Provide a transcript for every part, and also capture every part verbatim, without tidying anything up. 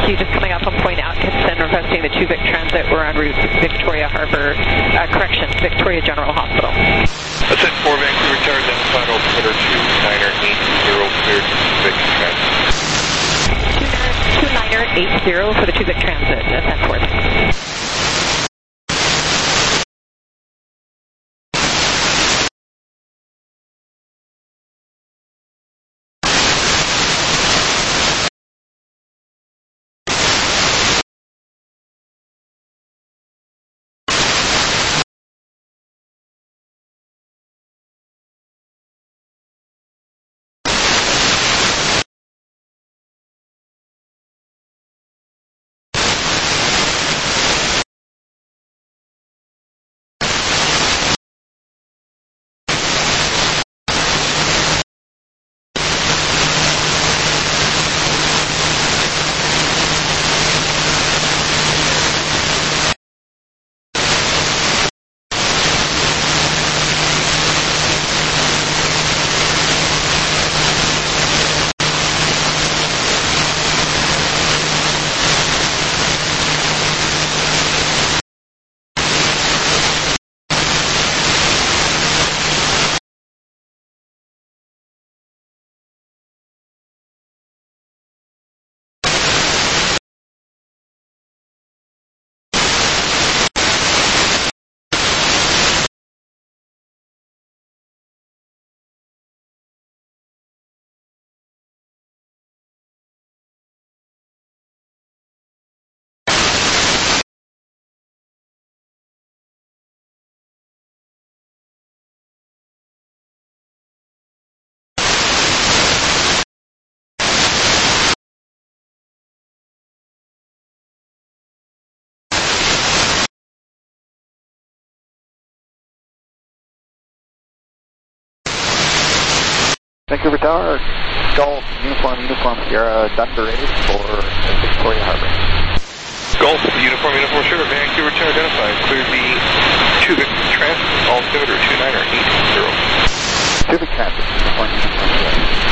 you just coming up on Point Atkinson requesting the two Vic Transit. We're en route to Victoria Harbour, uh, correction, Victoria General Hospital. Ascent four Vancouver Tower, identified altimeter two niner eight zero, cleared Vic Transit. two niner eight zero for the two Vic Transit, ascent four. Vancouver Tower, Golf, Uniform, Uniform, Sierra, Denver eight for Victoria Harbour. Golf, Uniform, Uniform, Sugar, Vancouver Tower identified, cleared the two Vic Transit, altimeter two niner eight zero. two Vic Transit, Uniform, Uniform, Sierra.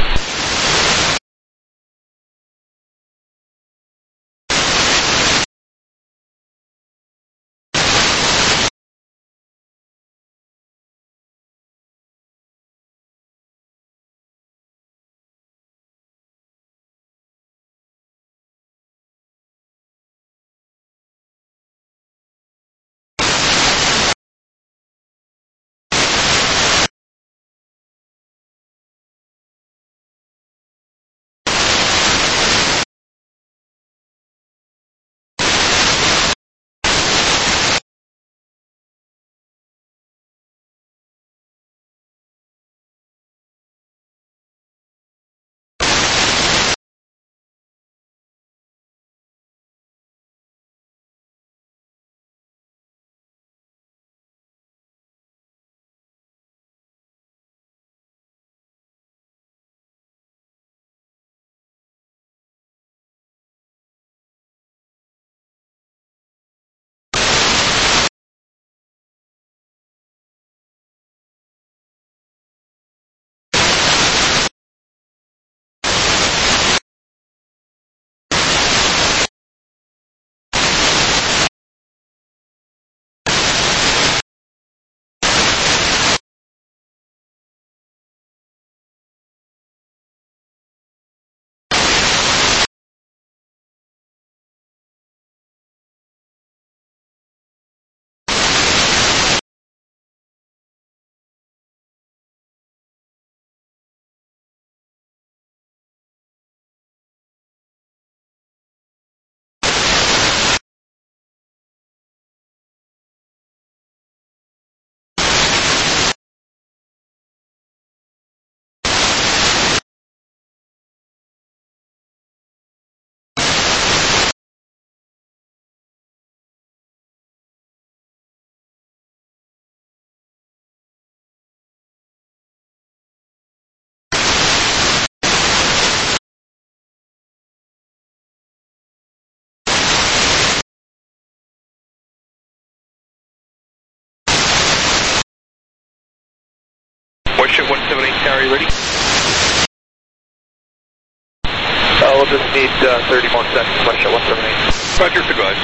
uh, thirty-one seconds, flight shot one seven eight. Roger, good guys.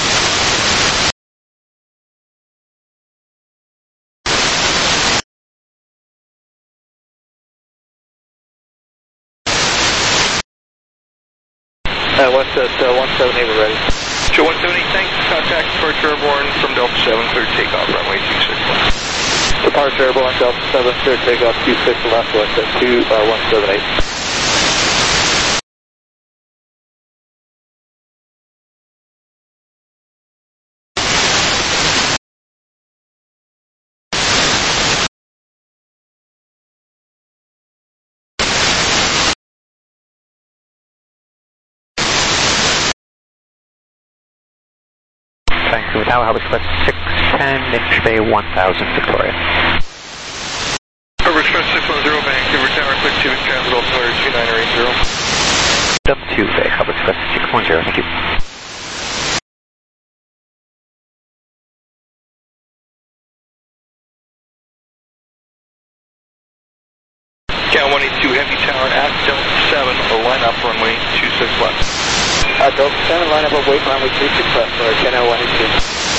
Uh, West at uh, one seven eight, we're ready. Show one seven eight, thanks. Contact departure airborne from Delta seven, clear takeoff, runway two six left. Departure airborne, Delta seven, clear takeoff, two six left, West at two, uh, one seven eight. Thanks, to Tower, Harbor Express six ten, Inch Bay one thousand, Victoria. Harbor Express six one zero, Vancouver Tower, clear two Vic transit, altimeter two niner eight zero. Dump two Bay, Harbor Express six one zero, thank you. Cal one eighty-two, Heavy Tower at Delta seven, line up runway two six left. Uh, Delta seven, line up, wait runway two six left for ten oh one eighty-two.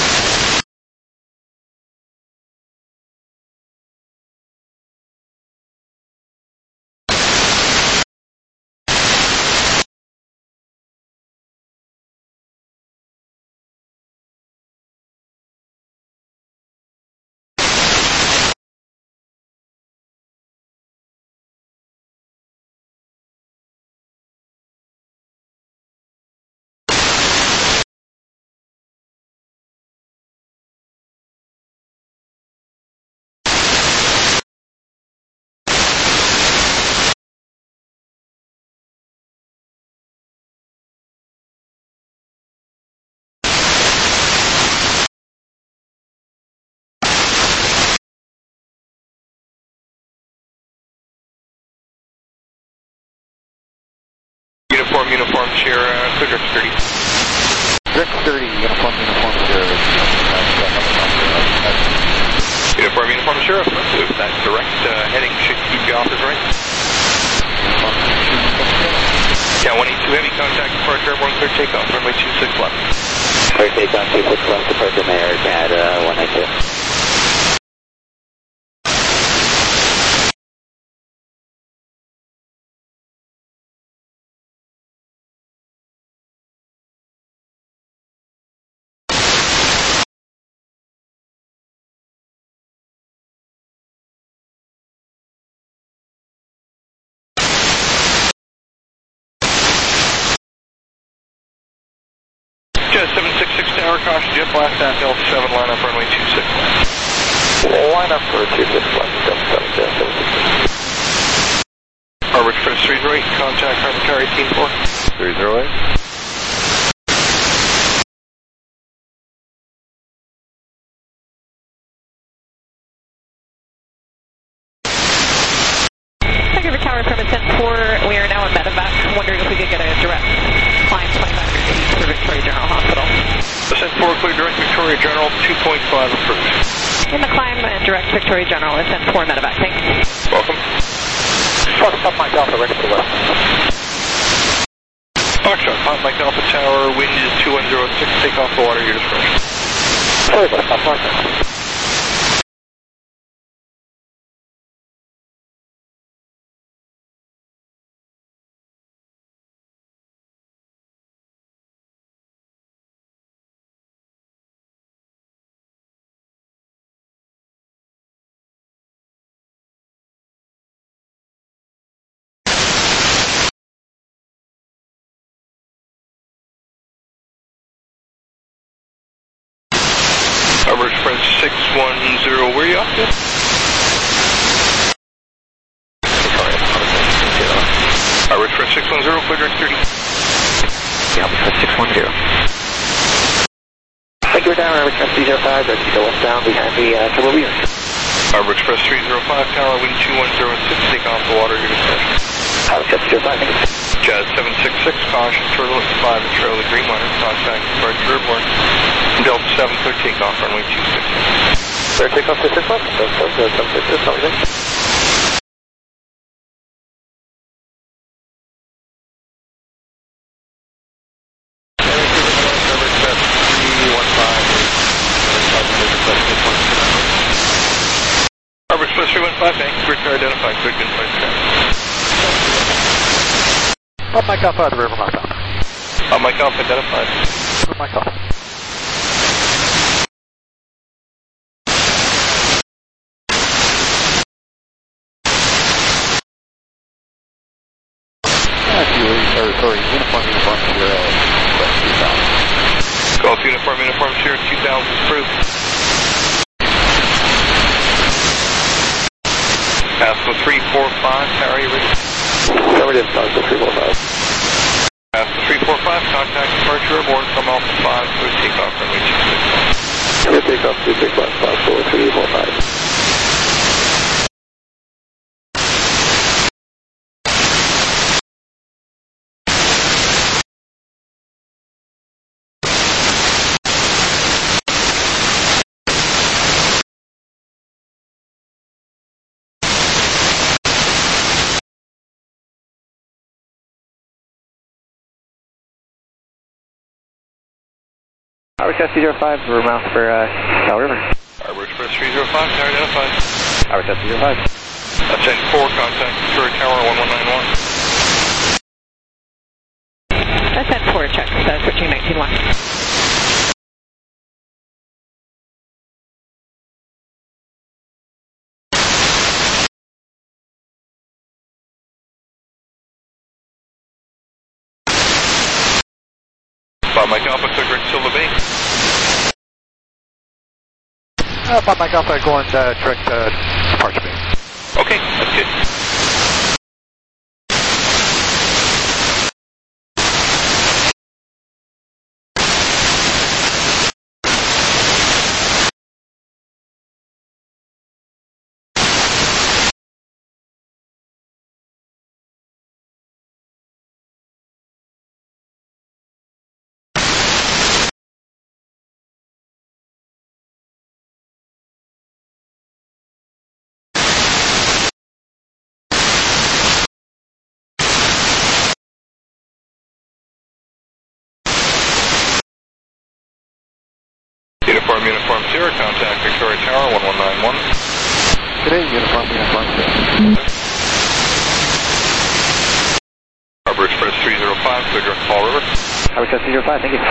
Uniform, uniform, Sierra, clear direct thirty. Direct thirty, uniform, uniform, Sierra. Uniform, uniform, Sierra, affirmative. That direct uh, heading should keep you off his right. Cal one eighty-two, heavy contact, departure airborne, clear takeoff, runway two six left. Clear takeoff, two six left, departure Mayor, C A D uh, one ninety-two. Jet seven six six Tower, caution, jet blast at Delta seven, line up runway two six left. Line up for two six left, Delta seven, Jet seven six six. Harbor Express three zero eight, contact Harbor Tower eighteen four. three zero eight. Vancouver Tower, Permit ten four, we are now in medevac. Wondering if we could get a direct climb twenty-five hundred feet for Victoria General Hospital. Ascent four, clear direct Victoria General, two point five approved. In the climb, uh, direct Victoria General, Ascent four, medevac, thanks. Welcome. Fox up Mike Alpha, ready for the west. Foxtrot, Pop Mike Alpha Tower, wind is two one zero six, take off the water, your discretion. Sorry, West, Fox Mike. Harbor Express six one zero, where are you off to? Harbor Express six one zero, clear direct thirty. Harbor Express six one zero. Thank you, down, Harbor Express three zero five, ready to go westbound behind the uh, Turbo Wheels. Harbor Express three zero five, tower, wind two one zero six, take off the water, your discretion. Harbor Express zero five, thank you. Jazz seven six six, caution, turbulence five, trail the green line, contact departure airborne. Delta seven, clear takeoff, runway two six. Clear takeoff, two six left, Delta seven six six, how are you? Mike Alpha, the river mouthbound. Uh, Mike Alpha identified. Mike Alpha. Or, sorry, uniform, uniform, Sierra, West two thousand. Golf Uniform, Uniform Sierra two thousand approved. Pasco three four five, Harry, ready? Covered in Pasco three four five. Pasco three four five, contact departure aboard from Alpha five, clear takeoff runway two six one. Clear takeoff two six one, Pasco three four five. Harbor Express three zero five, we're mouth for uh, Cal River. Harbor Express three zero five, tower identified. Harbor Express three zero five. That's ten four, contact Victoria Tower one one nine one. That's ten four, check, uh, switching nineteen one. Bob Mike Alpha, clear direct Silva Bay. Uh, Bob Mike Alpha going uh, direct uh, departure bay. Okay, that's good. Uniform, Uniform Sierra, contact Victoria Tower one one nine one. Today, uniform, uniform, Harbor Express three zero five, clear direct Fall River. Harbor Express three zero five, thank you.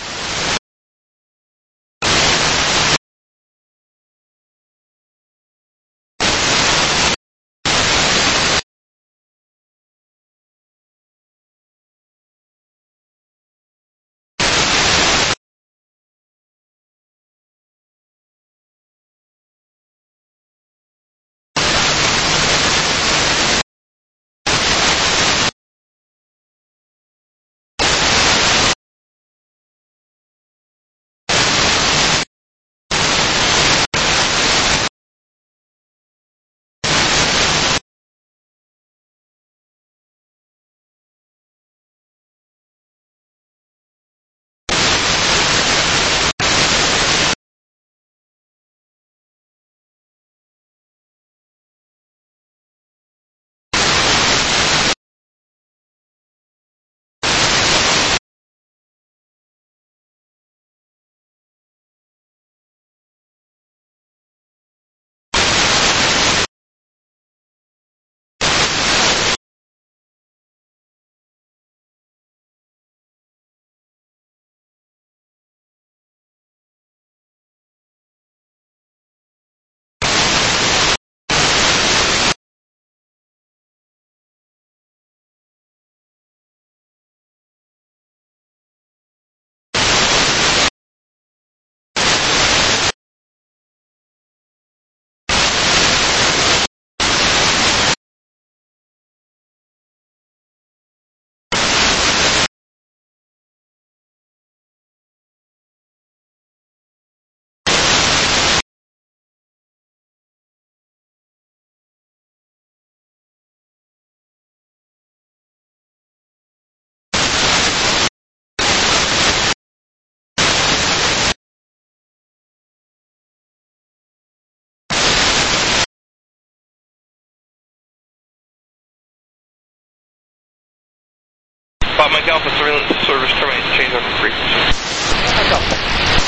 Bob Mike Alpha, surveillance service terminates, change on frequency. Mike Alpha.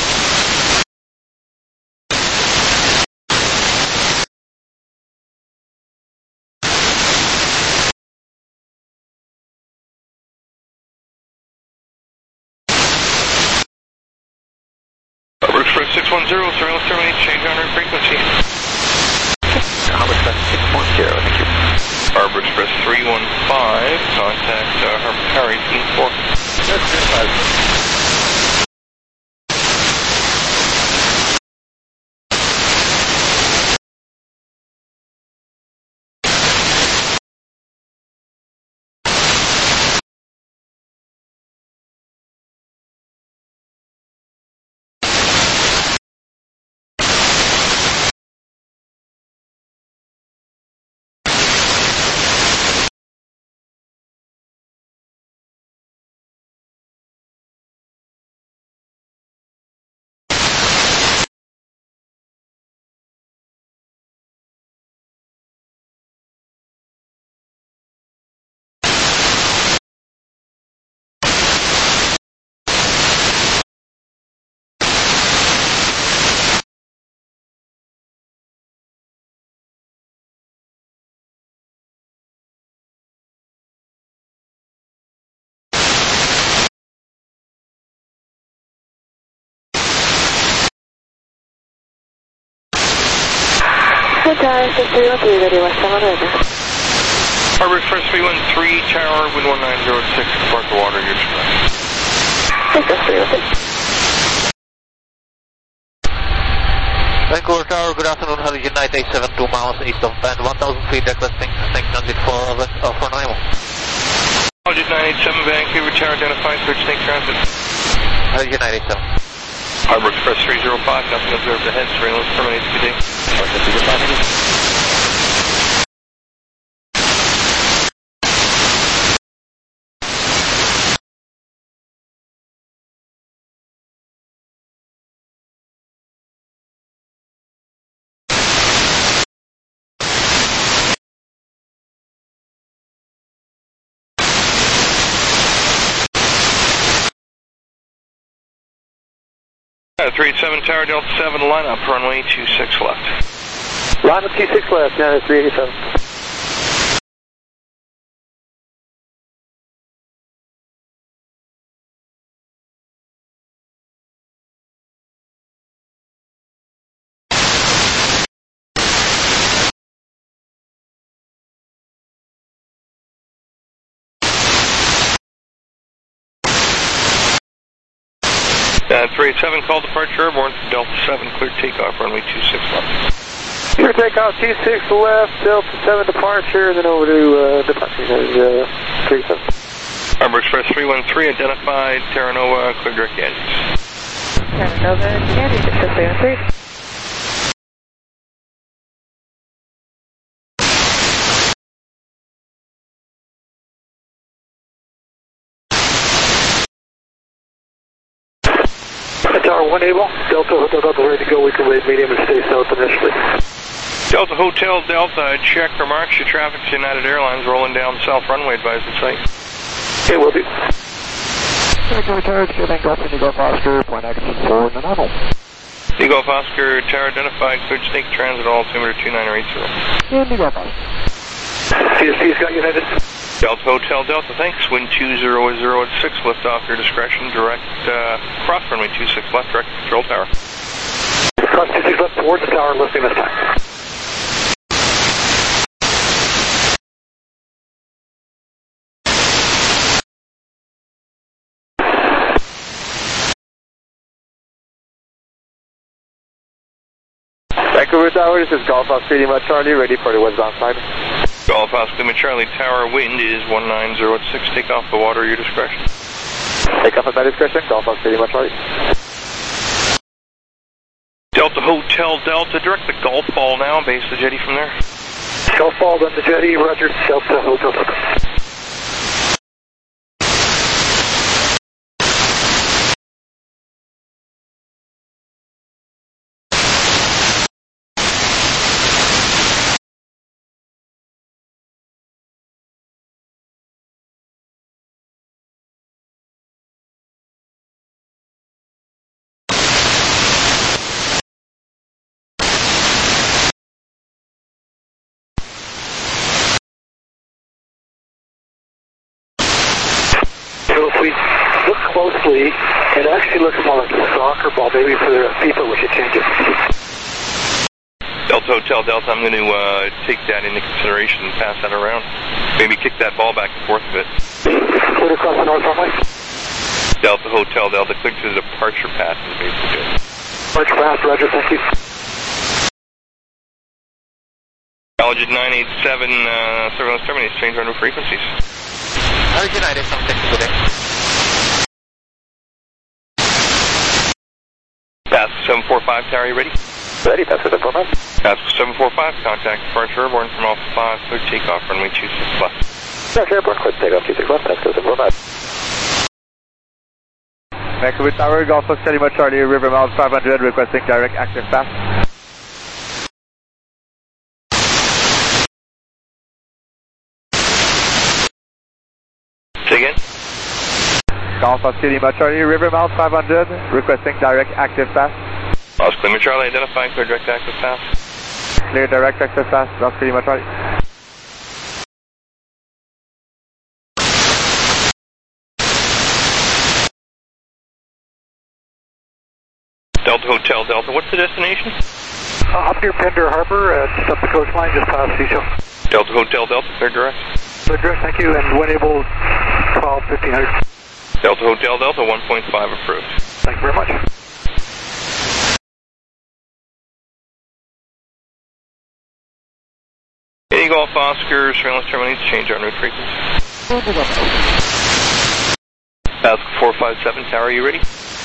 one zero, surveillance terminates, change on route frequency. Harbor Express six one zero, thank you. Harbor Express three one five, contact uh, Harbor Tower eighteen four. Harbor Express three one three, tower, wind one nine zero six, depart the water, you're express. Vancouver Tower, good afternoon, Hurricane United eight seven two miles, eight of band, one thousand feet, requesting snake transit for, uh, for Nemo. Hurricane nine eight seven, Vancouver Tower, identified, search snake transit. Hurricane nine eight seven. Harbor Express three zero five, nothing observed ahead, surveillance terminates, good day. three eight seven Tower, Delta seven, line up, runway two six left. Line up two six left, now it's three eight seven. Uh, three eight seven, call departure airborne, Delta seven, cleared takeoff, runway two six left. Clear takeoff two six left, Delta seven departure, then over to uh, departure, uh, three seven. Harbor Express three one three, identified, Terra Nova, clear direct Yankees. Terra Nova, Yankees, Express three one three. Tower one able, Delta Hotel Delta ready to go, we can wait medium and stay south initially. Delta Hotel Delta, check remarks, your traffic's United Airlines rolling down south runway, advise the site. Okay, will do. Vancouver Tower, Tango Golf, Indigo Oscar, point action for Nanaimo. Indigo Oscar, Tower identified, cleared snake transit, altimeter two nine eight zero. Indigo Oscar. C S T's got United. Delta Hotel Delta, thanks. Wind two zero zero at six, lift off your discretion. Direct, uh, cross runway two six left, direct control tower. Cross two six left towards the tower, lifting this time. Vancouver Tower, this is Golf Oscar Lima Charlie, ready for the westbound side. Golf Oscar Lima Charlie Tower, wind is one nine zero at six, take off the water, your discretion. Take off at my discretion, Golf Oscar Lima Charlie. Delta Hotel Delta, direct the golf ball now, base the jetty from there. Golf ball, then the jetty, Roger, Delta Hotel Delta. closely, it actually looks more like a soccer ball. Maybe for the FIFA we should change it. Delta Hotel Delta, I'm going to uh, take that into consideration and pass that around. Maybe kick that ball back and forth a bit. Clear across the north runway. Delta Hotel Delta, click to the departure path is basically it. Departure path, roger, thank you. Altitude nine eight seven, uh, surveillance terminates, change our new frequencies. Altitude nine eight seven, thanks today. Pass seven four five, tower, you ready? Ready, pass seven four five. Pass seven four five, contact departure airborne from Alpha five, clear takeoff, runway two six left. Departure airborne, clear takeoff, two six left, pass seven four five. Vancouver Tower, Golf Fox Lima Charlie, River Mount five hundred, requesting direct active path. Say again? Golf Fox Lima Charlie, River Mount five hundred, requesting direct active path. Oscar Lima Charlie, identifying clear direct active path. Clear direct active path, Oscar Lima Charlie. Delta Hotel Delta, what's the destination? Uh, up near Pender Harbor, uh, just up the coastline, just past Seashell. Delta Hotel Delta, clear direct. Clear direct, thank you, and when able, twelve fifteen hundred. Delta Hotel Delta, one point five approved. Thank you very much. Any Golf Oscar, surveillance terminates, change our new frequency. Pascal four five seven, tower, are you ready?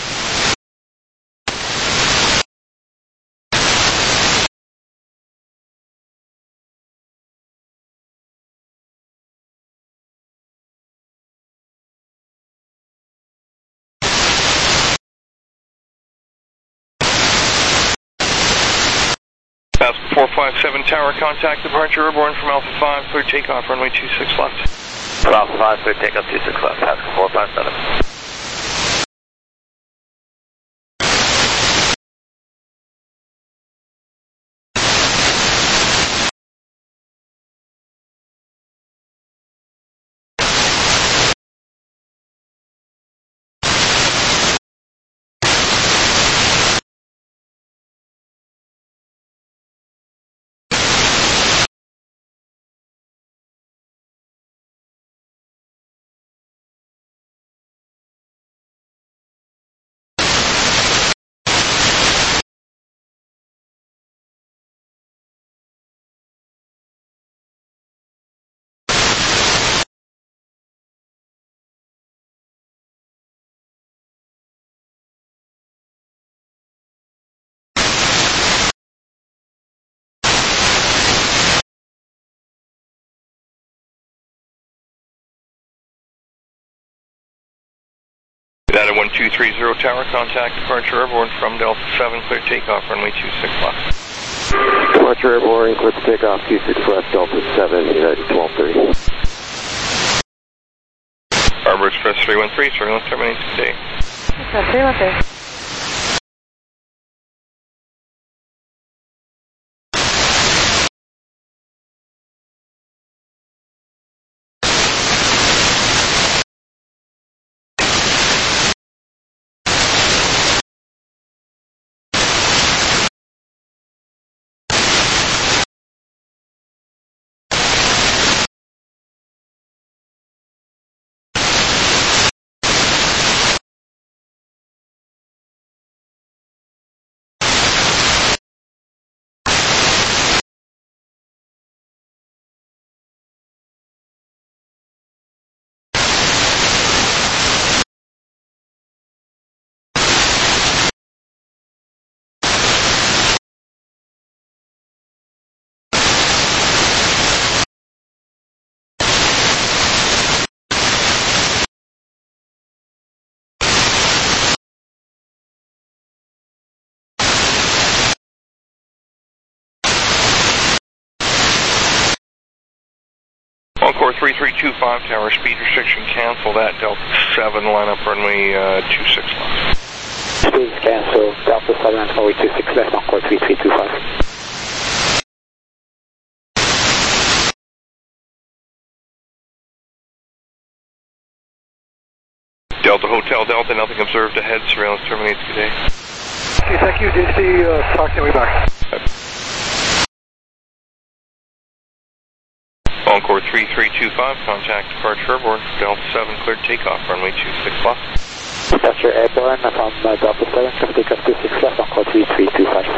Pascal four five seven, tower, contact departure airborne from Alpha five, clear takeoff, runway two six left. Alpha five, clear takeoff, two six left, Pascal four five seven. Data one two three zero, tower, contact departure airborne from Delta seven, clear takeoff, runway two six left. Departure airborne, clear takeoff, two six left, Delta seven, United twelve thirty. Harbor Express three one three, surveillance terminates today. Express three one three. Encore three three two five, tower, speed restriction cancel that, Delta seven, line up runway uh, two six left. Speed cancel, Delta seven, runway two six left, Encore three three two five. Delta Hotel Delta, nothing observed ahead. Surveillance terminates. Good day. Okay, thank you. D C, uh, talk to me back. Encore three three two five, contact departure airborne. Delta seven, cleared takeoff, runway two six left. Departure airborne from uh, Delta seven, cleared takeoff two six left, Encore three three two five.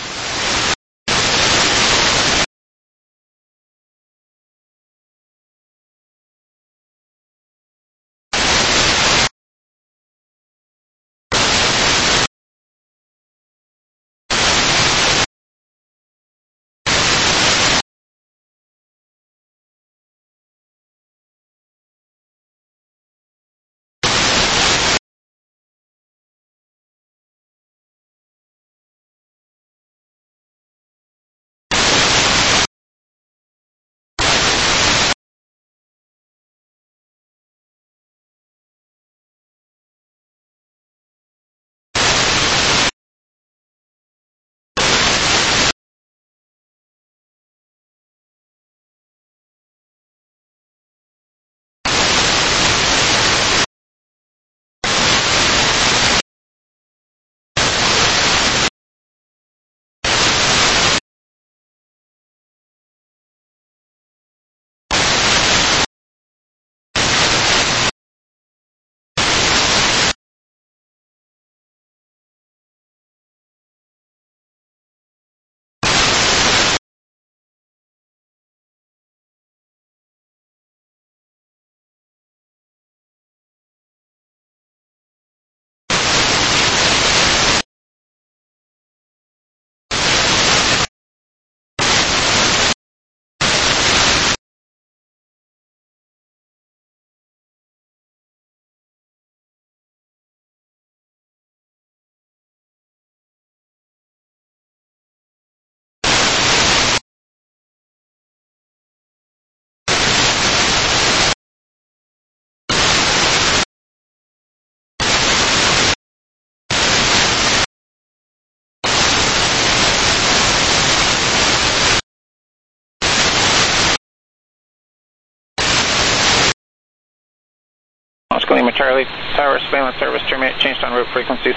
Oscar Lima Charlie, Tower surveillance service terminate, changed on route frequencies.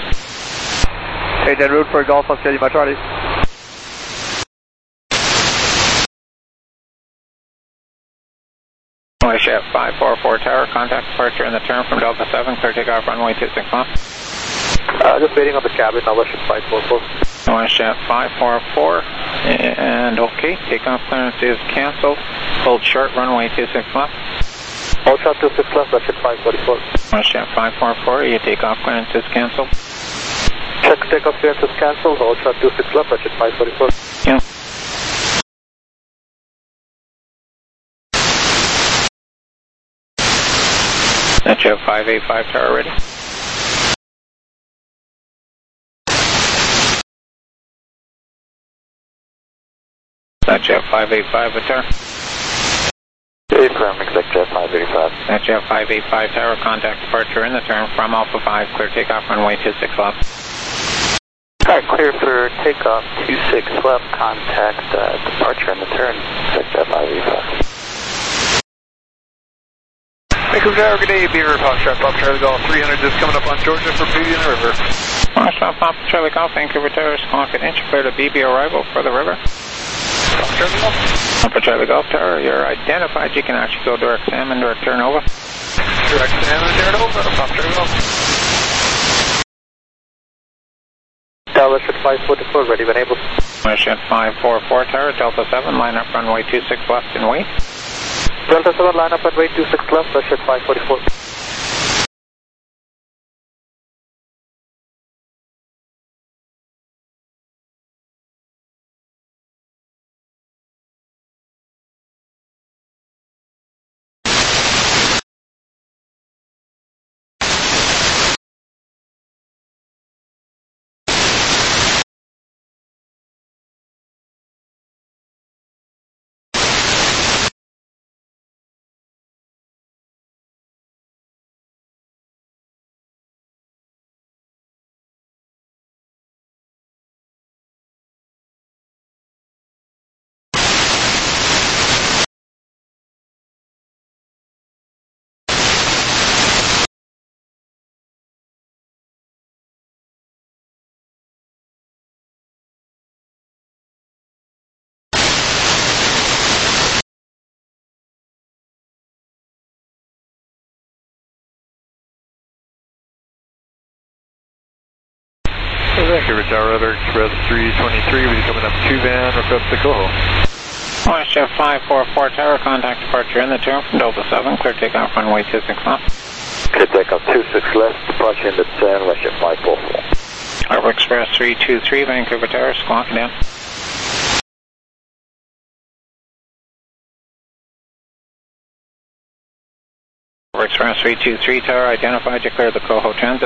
Hey, then route for Golf Oscar Lima Charlie. Chef five four four Tower, contact departure in the turn from Delta seven, clear takeoff runway two six left. Uh, just waiting on the cabin, I'll let you five four four. Chef five four four, and okay, takeoff clearance is cancelled. Hold short, runway two six left. Hold short two six left, that's at five forty-four. Chef five four four, your takeoff clearance is cancelled. Check takeoff clearance is cancelled, hold short two six left, that's at five forty-four. Yeah. That's your five eight five Tower ready. That's your five eight five Tower. Affirm, exec jet five eighty-five. That's your five eight five Tower, contact departure in the turn from Alpha five, clear takeoff runway two six left. Alright, clear for takeoff two six left, contact uh, departure in the turn, exec jet five eighty-five. Vancouver Tower, good day, Beaver, Foxtrot, Papa Charlie Golf three hundred just coming up on Georgia for B B in the river. Foxtrot, Papa Charlie Golf, Vancouver Tower, squawk an inch, clear to B B arrival for the river. Papa Charlie Golf. Papa Charlie Golf Tower, you're identified, you can actually go direct SAM and direct turn over. Direct SAM and turn over, Papa Charlie Golf. Dallas at five forty-four, ready when able. Mission five four four Tower, Delta seven, line up runway two six left and wait. Delta seven, line up at way two six left, rush at five forty-four. Vancouver Tower, Weather Express three twenty-three, we'll be coming up two van, request the Coho. Westjet five four four Tower, contact departure in the turn from Delta seven, clear takeoff runway two six left. Clear takeoff two six left, departure in the turn, Westjet five four four. Harbor Express three two three, Vancouver Tower, squawking down. Harbor Express three two three Tower, identified, declare the Coho transit.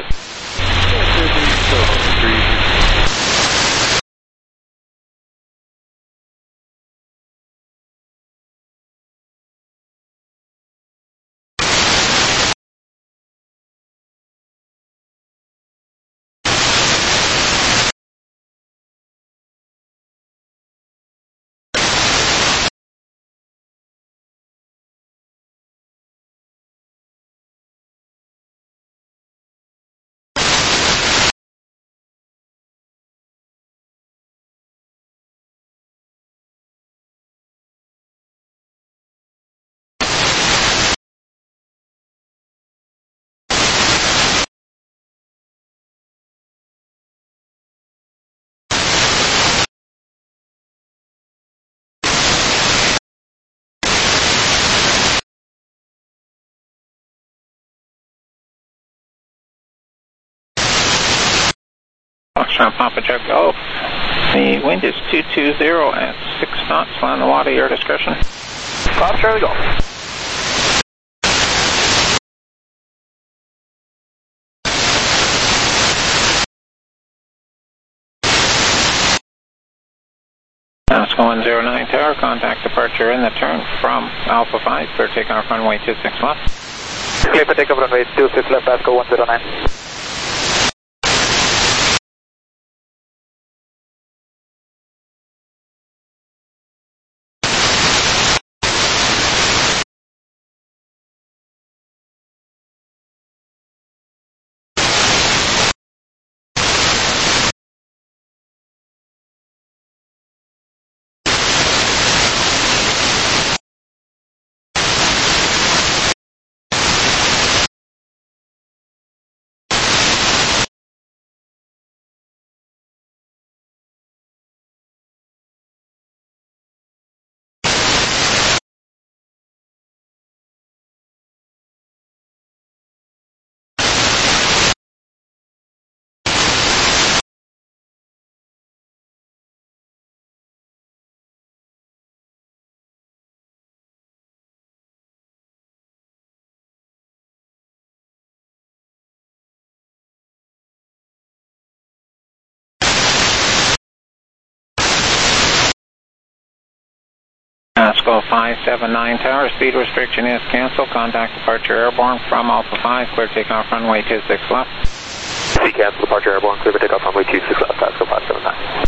Foxtrot Papa Chuck Golf. The wind is two two zero at six knots. Land the water, your discretion. Pop Charlie Golf. Oscar one zero nine Tower, contact departure in the turn from Alpha five, clear takeoff runway two six left. Clear for takeoff runway two six left, Oscar one zero nine. Oscar five seven nine Tower, speed restriction is canceled. Contact departure airborne from Alpha five, clear takeoff runway two six left. C cancel, departure airborne, clear for takeoff runway two six left, Oscar five seven nine.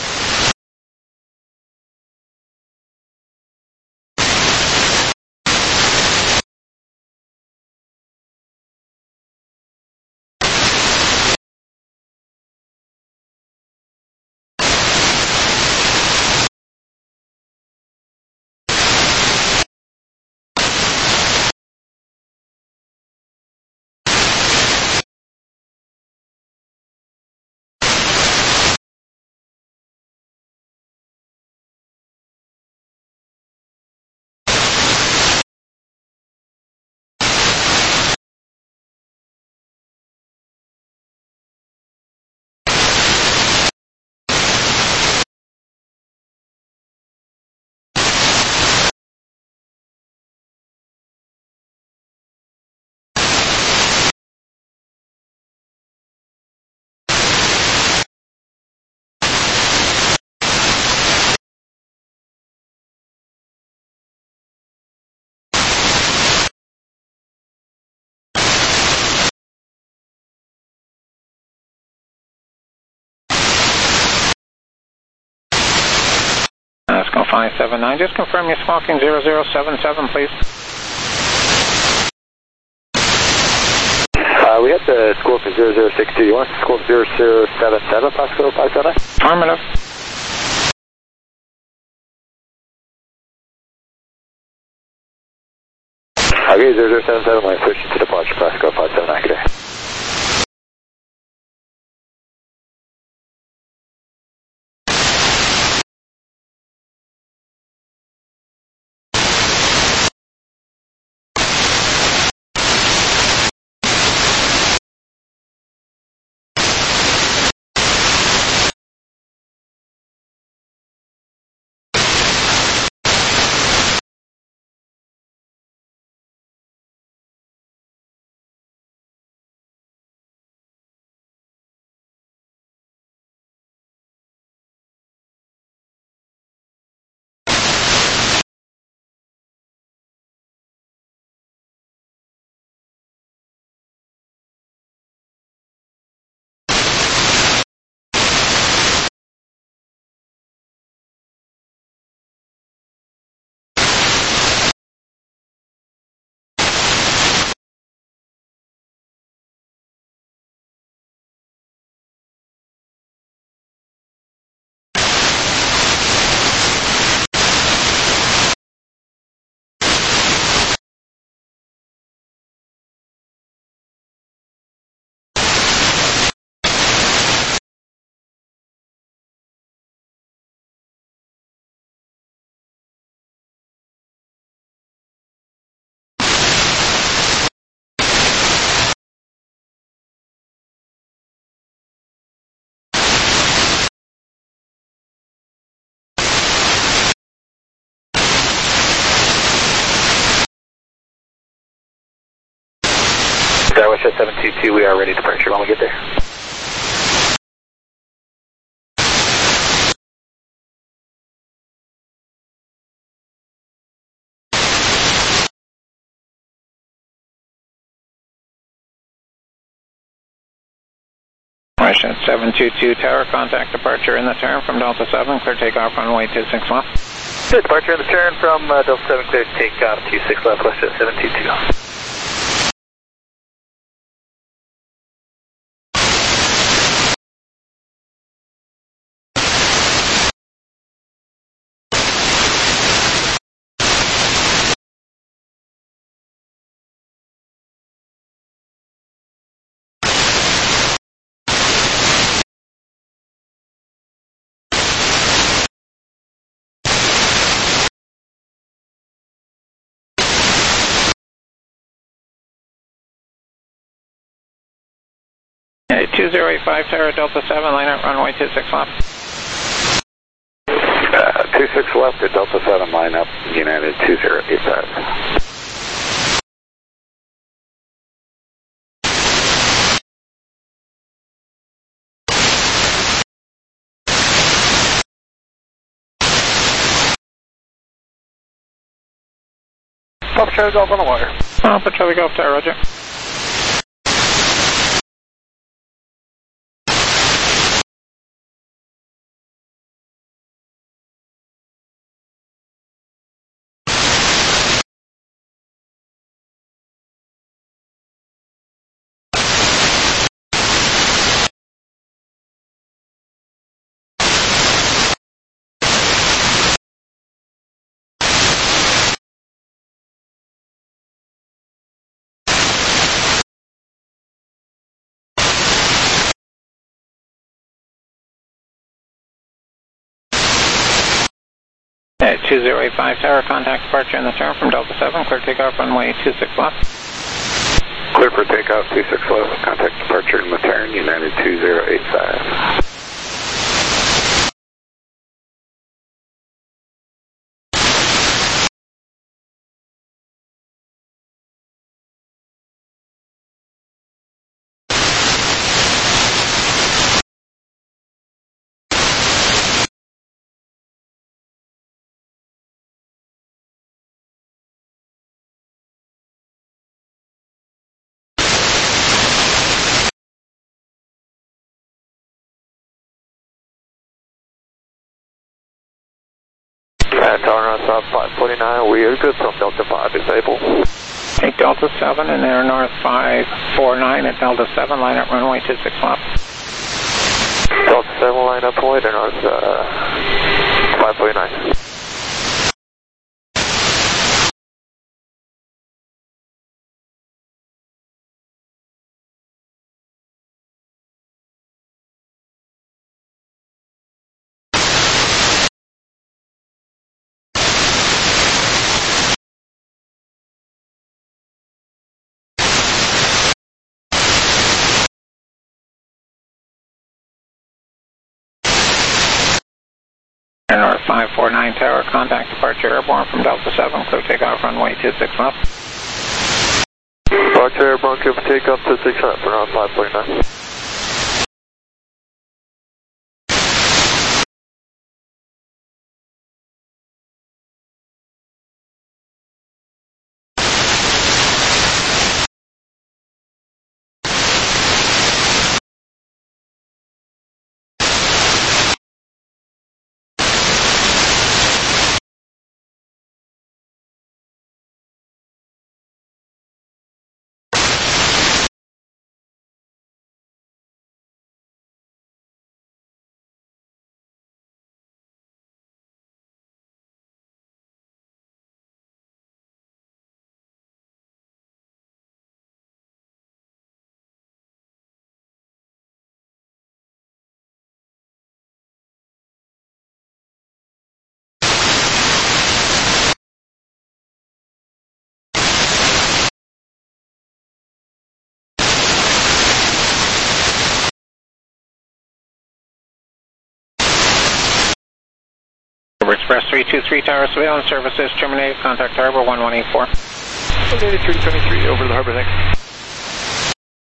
Oscar five seven nine, just confirm you're squawking zero zero seven seven, please. Uh, we have the score for zero zero six two. You want to score zero zero seven seven, Pascal five seven nine? Affirmative. Okay, zero zero seven seven, line switch to departure, Pascal five seven nine, good day. Russia seven two two, we are ready to departure when we get there. Russia seven two two Tower, contact departure in the turn from Delta seven, clear takeoff runway two six left. Good, departure in the turn from uh, Delta seven, clear takeoff two six left, Russia seven two two. two zero eight five Tower, Delta seven, line up runway two six left. Uh, two six left at Delta seven, line up, United two zero eight five. Papa Charlie Golf on the water. Papa Charlie Golf Tower, roger. two zero eight five Tower, contact departure in the turn from Delta seven, clear takeoff runway two six left. Clear for takeoff two six left, contact departure in the turn, United two zero eight five. Tower on south five forty-nine, we are good from Delta five, disable. Take Delta seven and air north five four nine at Delta seven, line up runway two six left. Delta seven, line up point, air north uh, five forty-nine. Air north five four nine Tower, contact departure airborne from Delta seven, clear takeoff runway two six left. Departure airborne, clear for takeoff two six left, air north five forty-nine. Express three two three Tower, surveillance services terminated, contact Harbor one one eight four. Okay, three twenty-three, over to the harbor, thanks.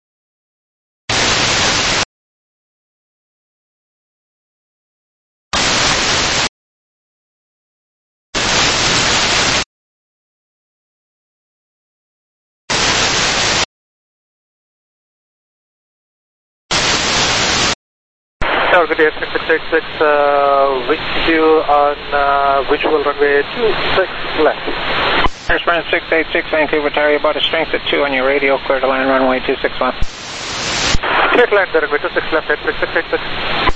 Tower, good day, six six eight six, uh, wind view on uh, visual runway two six left. Air six eight six, Vancouver Tower, about a strength at two on your radio, clear to land runway two six left. Clear to land, runway two six left, six six eight six.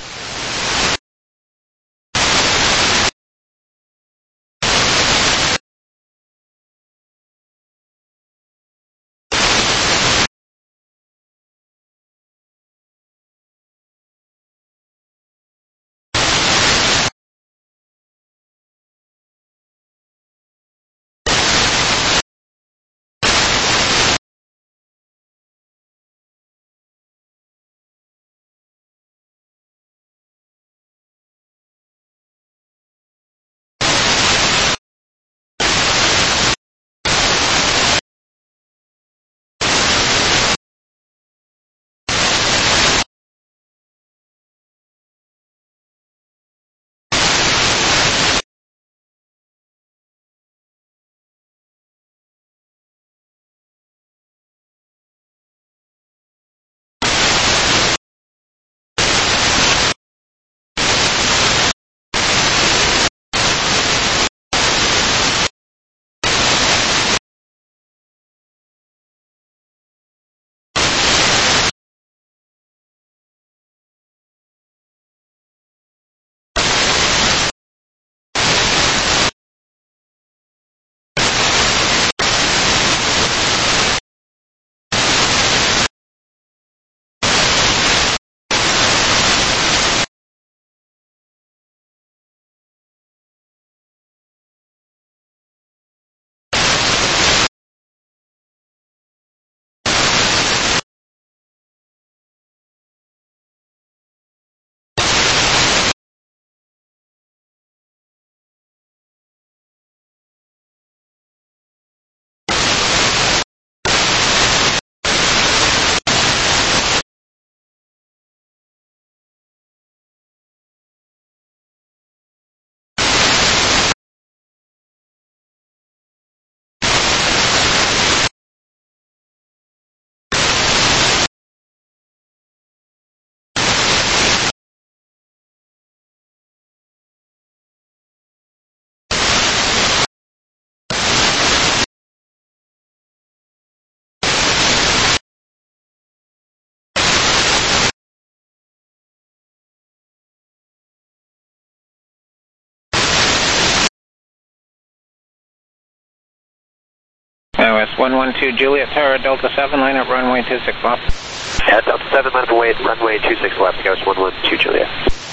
West one one two Juliet Tower, Delta seven, line up runway two six left. Yeah, Delta seven, line up runway, runway two six left, Ghost one one two Juliet.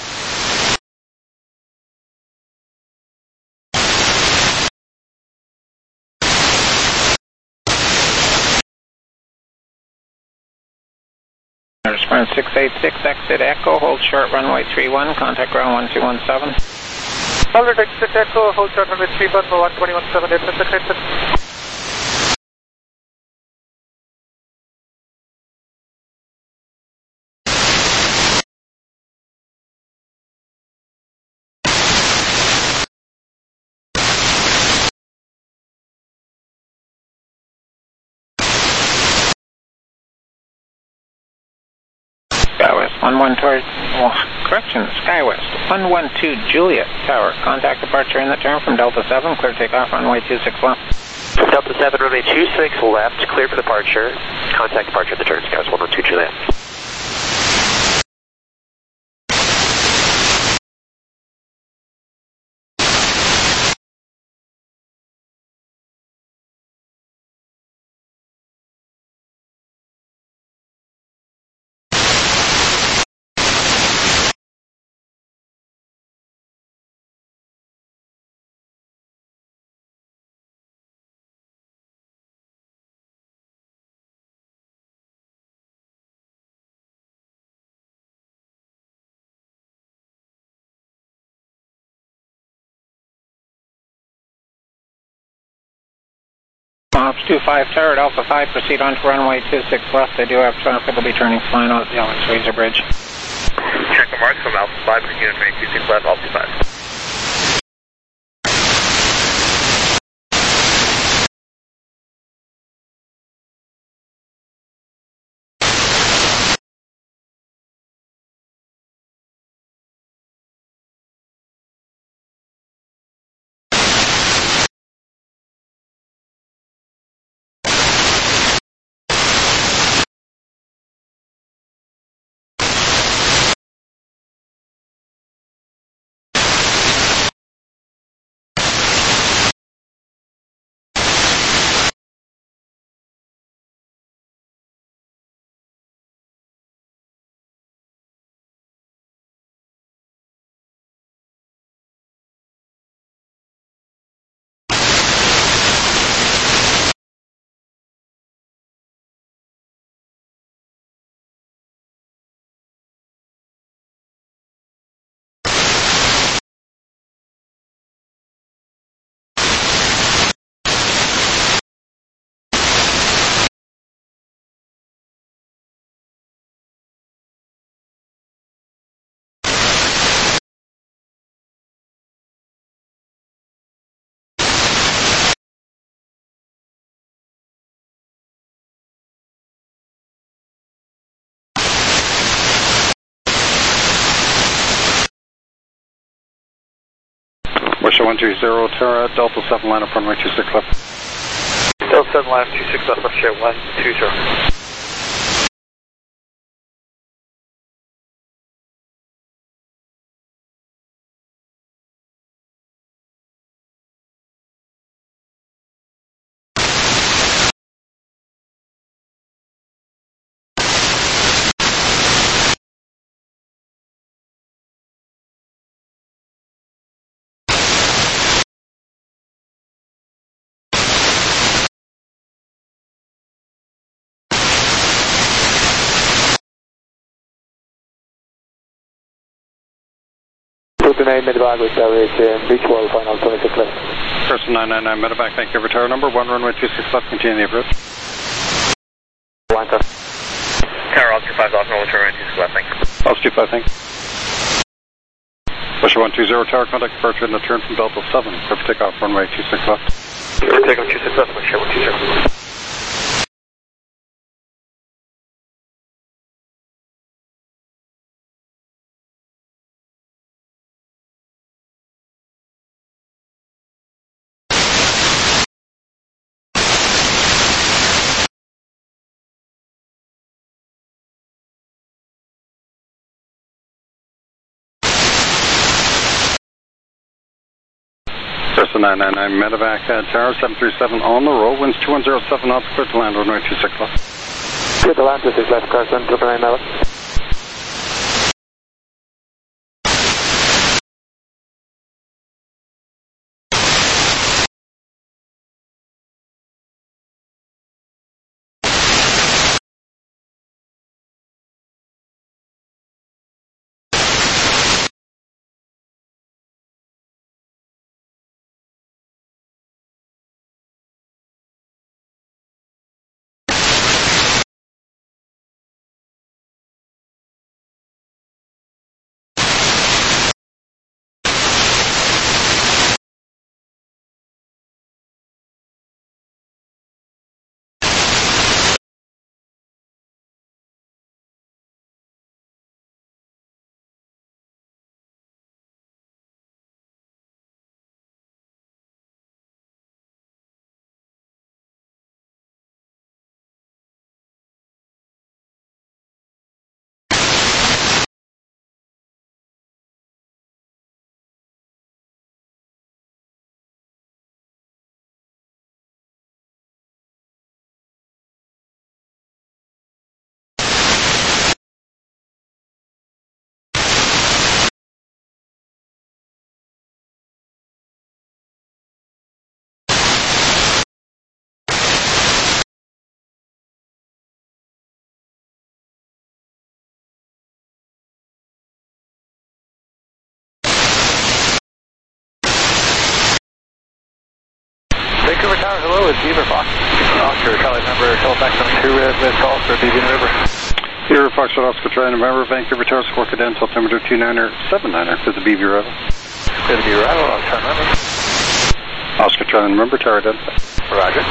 Sprint six eight six, exit Echo, hold short runway three one, contact ground one two one seven. Alright, exit Echo, hold short runway three one, one two one seven, eight six eight six. Skywest one one two, oh, correction, Skywest one one two Juliet Tower, contact departure in the turn from Delta seven, clear takeoff runway two six left. Delta seven, runway two six left, clear for departure, contact departure in the turn, Skywest one one two Juliet. Ops two five Tower, Alpha five, proceed on to runway two six left. They do have traffic, will be turning flying out the Alex Razor Bridge. Check the marks from Alpha five, unit range two six left, Alpha five. Russia one two zero, Tara, Delta seven, line up runway two six left. Delta seven, line up two six left, Russia one two zero. nine medevac with uh, beach wall, final twenty-six left. Person nine nine nine medevac, thank you for tower number, one runway two six left, continue the approach. Atlanta. Tower Oscar five, off normal, turn right two six left, thank you. Oscar two five, thank you. Russia one two zero, tower, contact departure and the turn from Delta seven, clear for takeoff, runway two six left. Clear for takeoff two six left, Russia one two zero. Person nine nine nine medevac, uh, tower seven three seven on the roll, winds two one zero seven knots, clear to land, runway two six left. Clear to land, two six left, Carson, triple nine medevac. Vancouver Tower, hello, it's Beaver Fox. Oscar, Charlie number, telefax on two red with calls for Beaver River. Beaver Fox, Oscar, Charlie November, Vancouver Tower, score cadence, altimeter two niner seven niner for the Beaver River. Good to be arrival, Oscar number. Oscar, Charlie November, tower identified. Roger.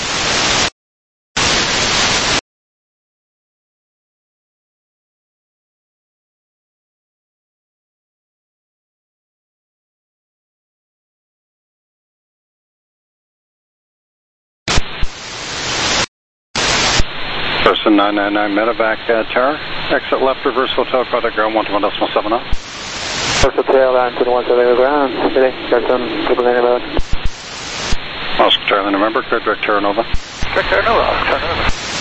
Person nine nine nine medevac, uh, tower, exit left, reverse hotel, contact ground one to one decimal seven off. First hotel, and to the one seven ground, today, Carson, triple nine medevac. Oscar, Charlie November, clear direct Terra Nova. Direct Terra Nova, Oscar Nova.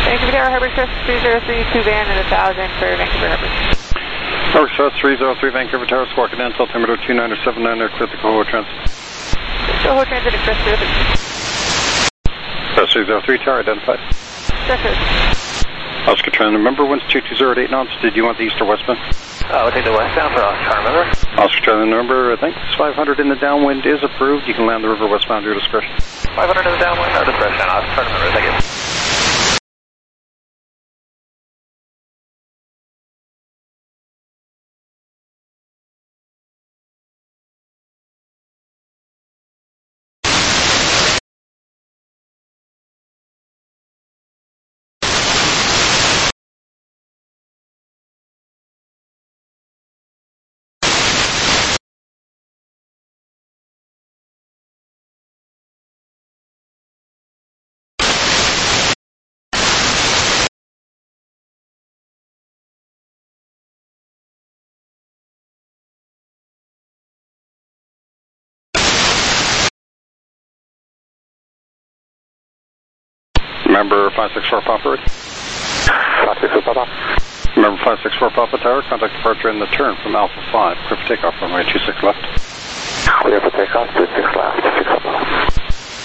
Vancouver Tower, Harbor Express three zero three, two van and one thousand for Vancouver Harbor. Harbor Express three zero three, Vancouver Tower, Squawk Continental, altimeter two niner seven niner, clear the Coho Transit. Coho Transit Express three zero three. Express three zero three, tower identified. Express. Oscar Trend, remember winds two two zero at eight knots, did you want the east or westbound? Uh, we'll take the westbound for Oscar, remember? Oscar Trend, remember, I think it's five hundred in the downwind is approved. You can land the river westbound at your discretion. five hundred in the downwind, our discretion. Oscar, remember, thank you. Remember five six four Papa ready? five six four Papa. Remember five six four Papa Tower, contact departure in the turn from Alpha five, clear for takeoff, runway two six left. Clear for takeoff, two six left, six up.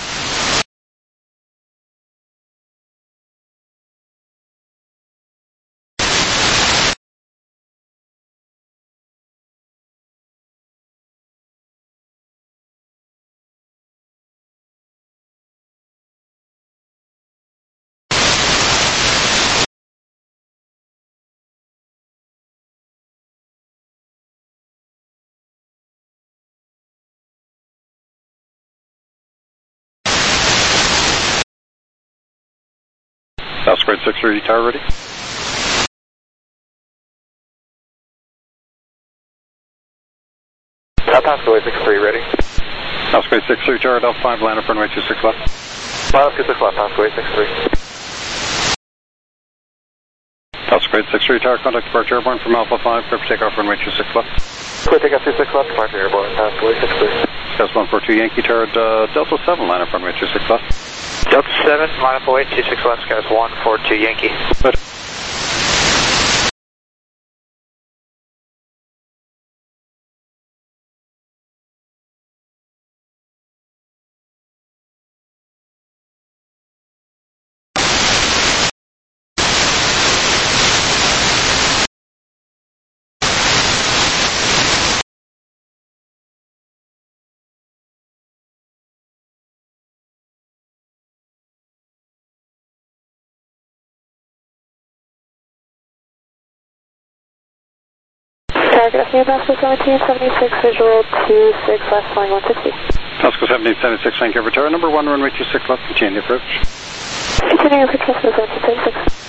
South grade six three tower ready? South Pascaway six three ready? South grade six three tower, Delta five, land up runway two six left. Land up two six left, Pascaway six three. South grade six three tower, contact departure airborne from Alpha five, clear for takeoff, runway two six left. Clear takeoff two six left, departure airborne, Pascaway six three. Scouts one four two Yankee tower, uh, Delta seven, land up runway two six left. Delta seven, line up away, two six left, skies one four two Yankee. Good. Good afternoon, Pascal seventeen seventy-six, visual two six left, flying one sixty. Pascal seventeen seventy-six, Vancouver Tower, number one, runway two six left, continue approach. Continuing for Pascal seventeen seventy-six.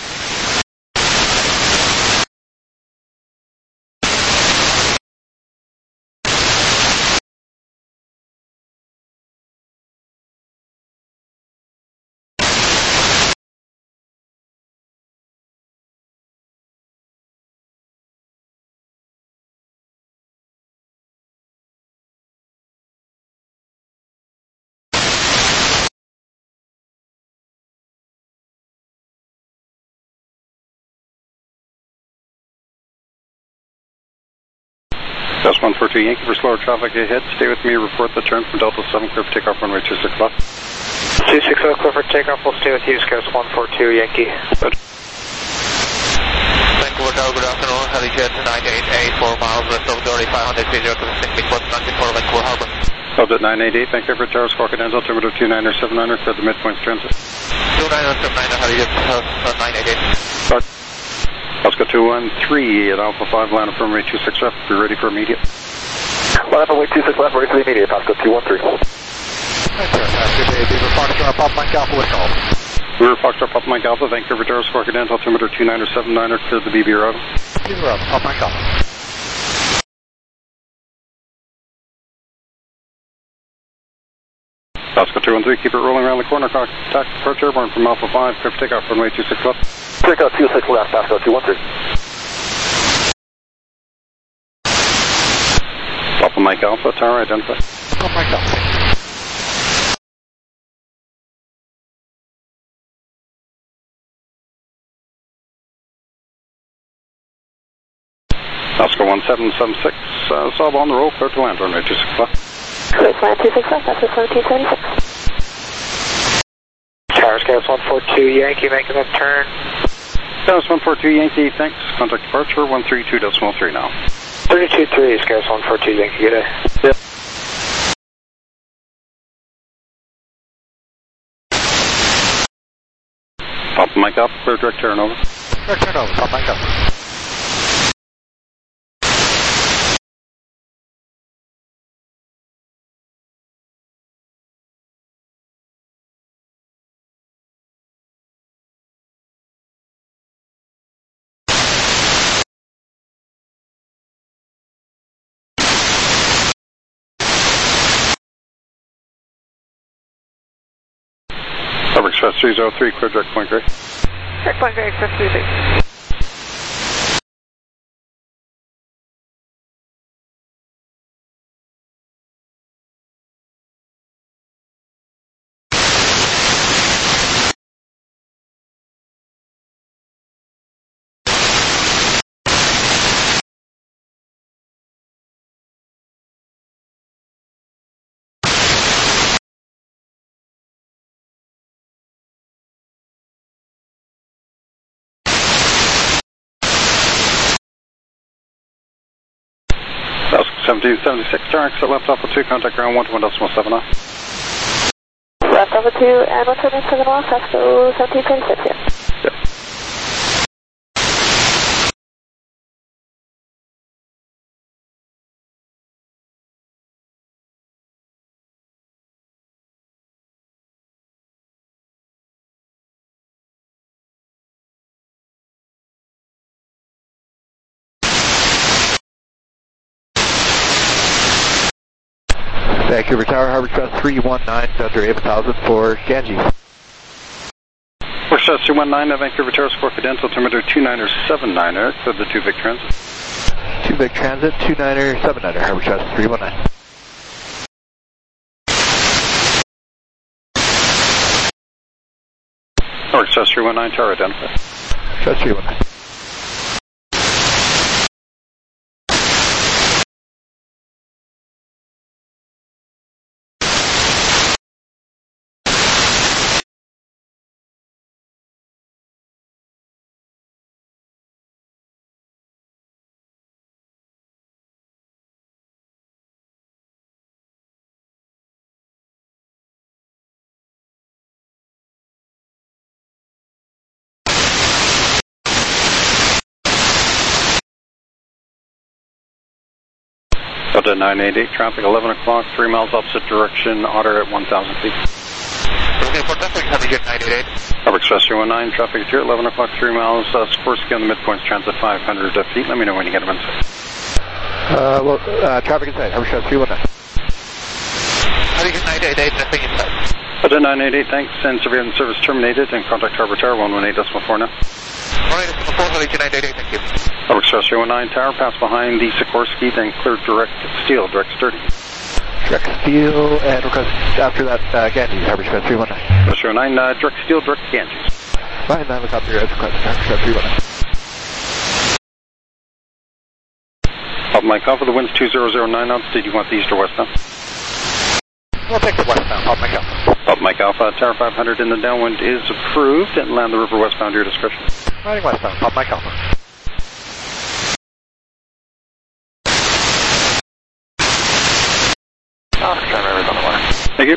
South one four two Yankee for slower traffic ahead. Stay with me, report the turn from Delta seven, clear for takeoff, runway two six left. two six left, clear for takeoff, we'll stay with you, skies one four two Yankee. Good. Vancouver Tower, good afternoon. Helijet nine eight eight, four miles west of Dory, five hundred feet, you're connecting Bigfoot ninety-four, Vancouver Harbor. Held at nine eight eight, Vancouver Tower, Squawk Continental, altimeter two niner seven niner, clear the midpoint transit. two niner seven niner, Helijet uh, nine eight eight. Start. Oscar two one three at Alpha five, land up runway two six left, be ready for immediate. Land up runway two six left, ready for the immediate, Pascal two one three. Beaver Foxtrot, Pop Mike Alpha, what's called? Rear Foxtrot, Papa Mike Alpha, Vancouver Tower, Squawk Continental, altimeter two niner seven niner, clear the B B route. Beaver up, Pop Mike Alpha. Oscar two one three, keep it rolling around the corner, contact departure airborne from Alpha five, clear for takeoff, runway two six left. Takeoff two six left, Pascal two one three. Papa Mike Alpha, tower identified. Pop Mike Alpha. Oscar one seven seven six, uh, Saab on the roll, clear to land, runway two six left. Clear to land two six left, that's seventeen seventy-six. Tower Scales one four two Yankee making a turn. Dallas one four two Yankee, thanks. Contact departure one three two decimal three now. three two three, Scales one four two Yankee, good day. Yep. Pop mic up, clear direct turn over. Direct turn over, pop mic up. Cover Express three zero three, clear direct point gray. Direct point gray, Express three six. seventeen seventy-six, turn exit left Alpha two, contact ground one to one decimal seven off. Left Alpha two and one seven seven off, let's go seventeen seventy-six here. Yep. Vancouver Tower, Harbor Express three one nine, under eight thousand for Ganges. Express two one nine, Vancouver Tower, Squawk Cadential, altimeter two niner seven niner, for the two big transit. Two big transit, two niner, seven niner, Harbor Express three one nine. Harbor Express three one nine, Tower identified. Express three one nine. Delta nine eighty-eight, traffic eleven o'clock, three miles opposite direction, otter at one thousand feet. Okay, for traffic, have a good nine eight eight. Harbor Express three one nine, traffic here, eleven o'clock, three miles, uh, Sikorsky on the midpoint, transit five hundred feet. Let me know when you get them inside. Uh, well, uh, traffic inside, Harbor Express three one nine. Have a good nine eight eight, nothing inside. Delta nine eighty-eight, thanks, and surveillance service terminated, and contact Harbor Tower one one eight decimal four now. one eight decimal four, have a good nine eight eight, thank you. Harbor Express three one nine, tower, pass behind the Sikorsky, then clear direct steel, direct sturdy. Direct steel, and request after that, uh, Ganges, Harbor Express three one nine. Express three one nine, uh, direct steel, direct Ganges. Fine, nine, look up your request, Harbor Express three one nine. Pop mic off, with the winds two zero zero nine knots, did you want the east or west now? We'll take the westbound, pop mic alpha. Pop mic alpha, tower five hundred in the downwind is approved, and land the river westbound to your discretion. Riding westbound, pop mic alpha. Oscar, Arizona one. Thank you.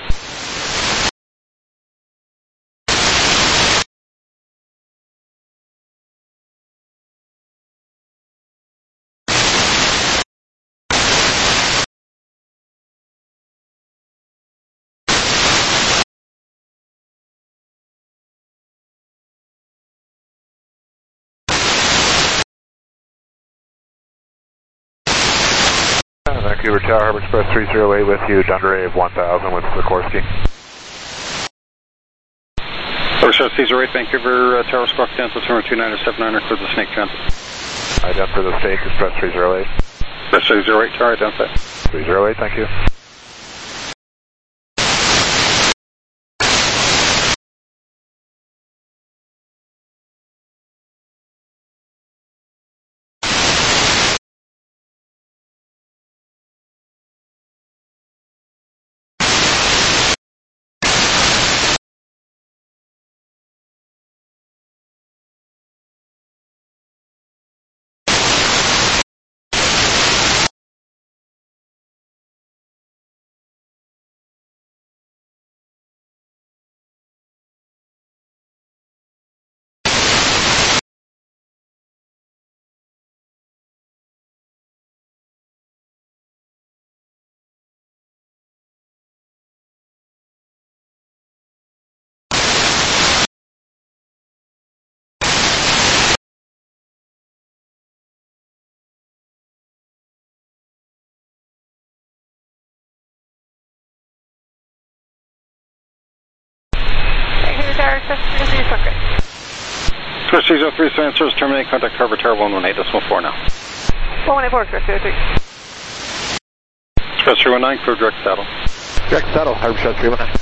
Vancouver Tower, Harbor Express three zero eight with you, Dunderave one thousand with Sikorsky. Harbor Express three zero eight, Vancouver uh, Tower, Squawk Cadential, altimeter two niner seven niner, clear the Snake transit. Ident for the Snake, Express three zero eight. Express three zero eight, tower identified. three zero eight, thank you. access three oh three, Sunday. Express three oh three, so answers terminate, contact Harbor Tower one one eight decimal four now. one one eight four, Express three oh three. Express three one nine, clear direct saddle. Direct saddle, Harbor Shell three one nine.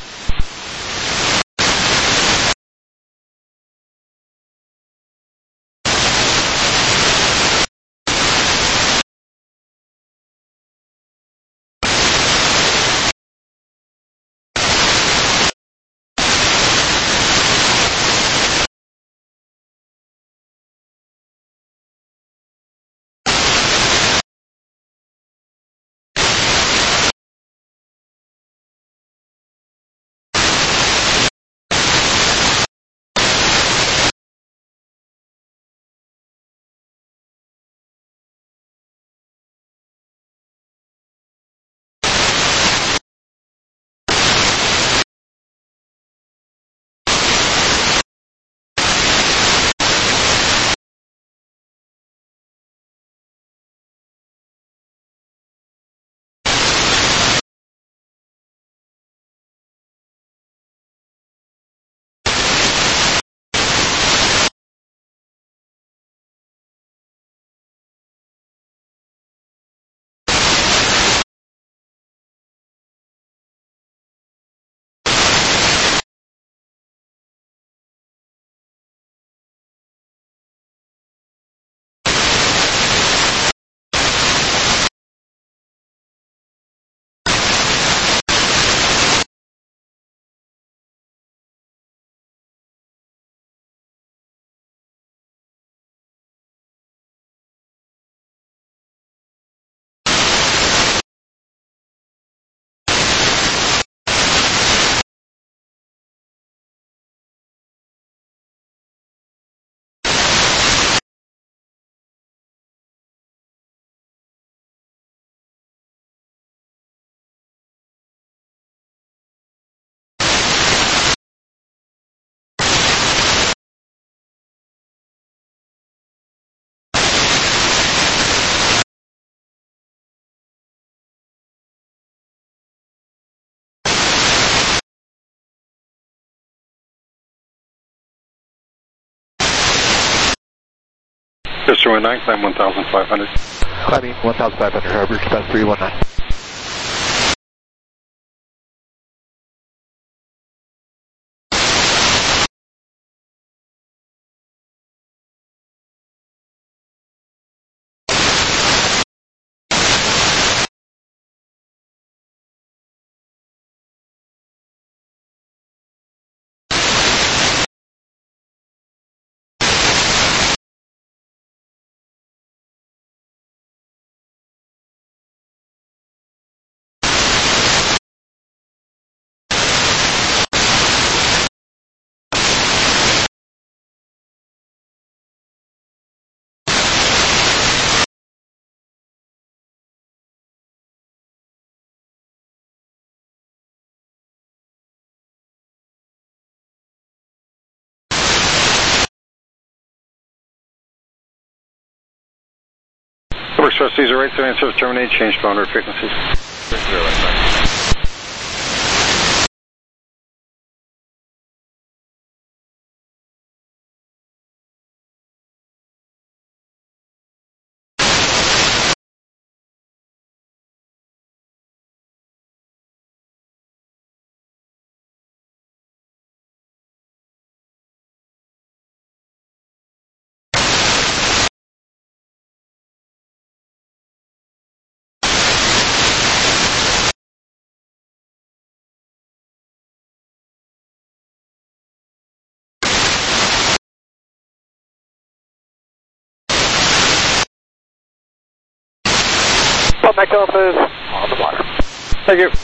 Express three one nine, climb one thousand five hundred. Climbing one thousand five hundred, Harbor Express three one nine. Harbor Express Caesar eight, so answers terminate, change to one hundred frequencies. Metcalf is on the water. Thank you.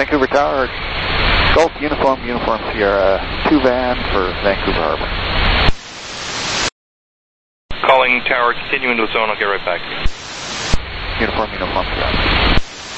Vancouver Tower, Golf Uniform, Uniform Sierra, two van for Vancouver Harbor. Calling tower, continuing to zone, I'll get right back to you. Uniform, Uniform Sierra.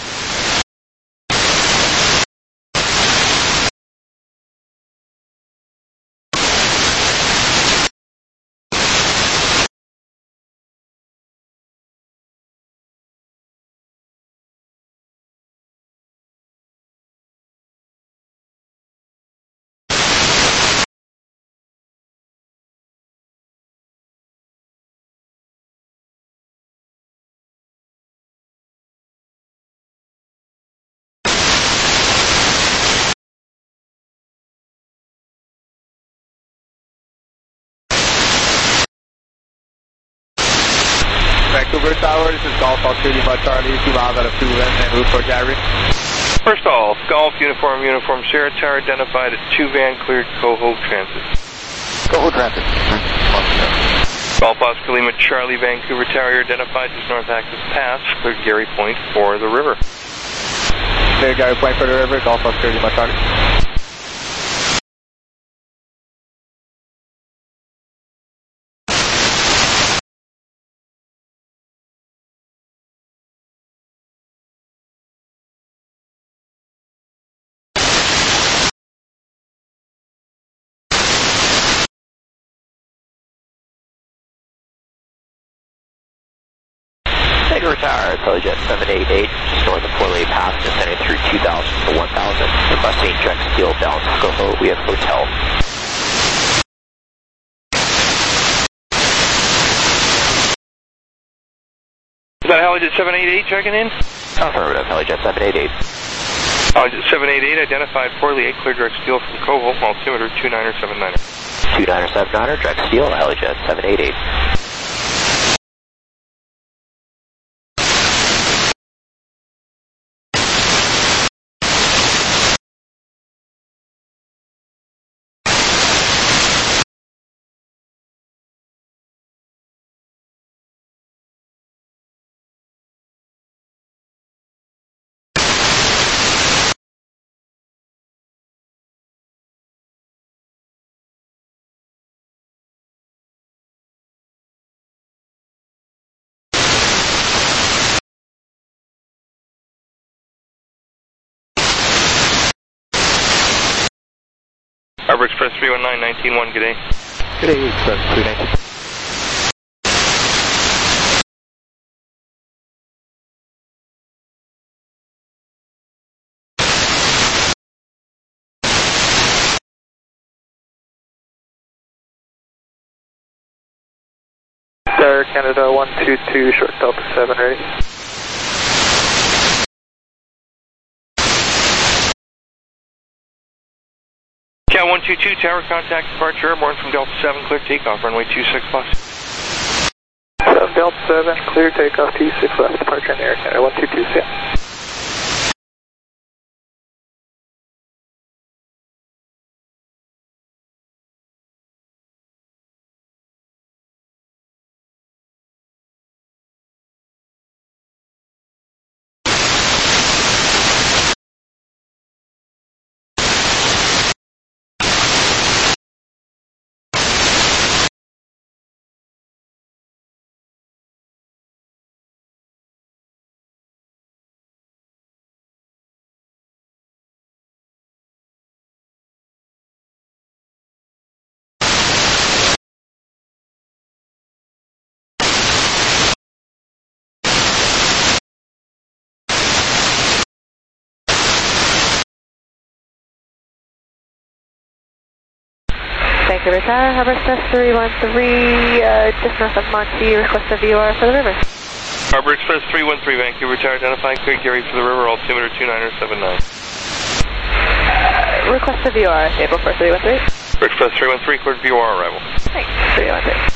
Vancouver Tower, this is Golf Oscar Lima Charlie, two miles out of two west and route for gyri. First off, Golf Uniform, Uniform Sierra Tower identified as two van cleared Coho Transit. Coho Transit. Golf Oscar Lima Charlie, Vancouver Tower identified as North Access Pass, cleared Gary Point for the river. Clear Gary Point for the river, Golf Oscar Lima Charlie. Vancouver Tower, Intellijet seven eight eight, just north of Four-Lay Pass, descending through two thousand to one thousand. Requesting direct steel bound Coho, we have hotel. Is that Helijet seven eight eight checking in? Affirmative, Helijet seven eight eight. Helijet seven eight eight identified Four-Lay eight, clear direct steel from Coho, altimeter two niner seven niner. two niner seven niner, direct steel, Helijet seven eight eight. Harbor Express three one nine, nineteen one, good day. Good day, Express three nineteen. Air Canada one two two, short Delta seven, ready. Cat one two two, tower contact departure airborne from Delta seven, clear takeoff, runway two six left. From Delta seven, clear takeoff, T six left, departure in Air Canada one two two, see ya. Vancouver Tower, Harbor Express three one three, uh, just north of Monty, request a V O R for the river. Harbor Express three one three, Vancouver Tower, identifying clear Gary for the river, altimeter two niner seven nine. Uh, request a V O R, April fourth, three one three. Harbor Express three one three, cleared V O R arrival. Thanks, three one three.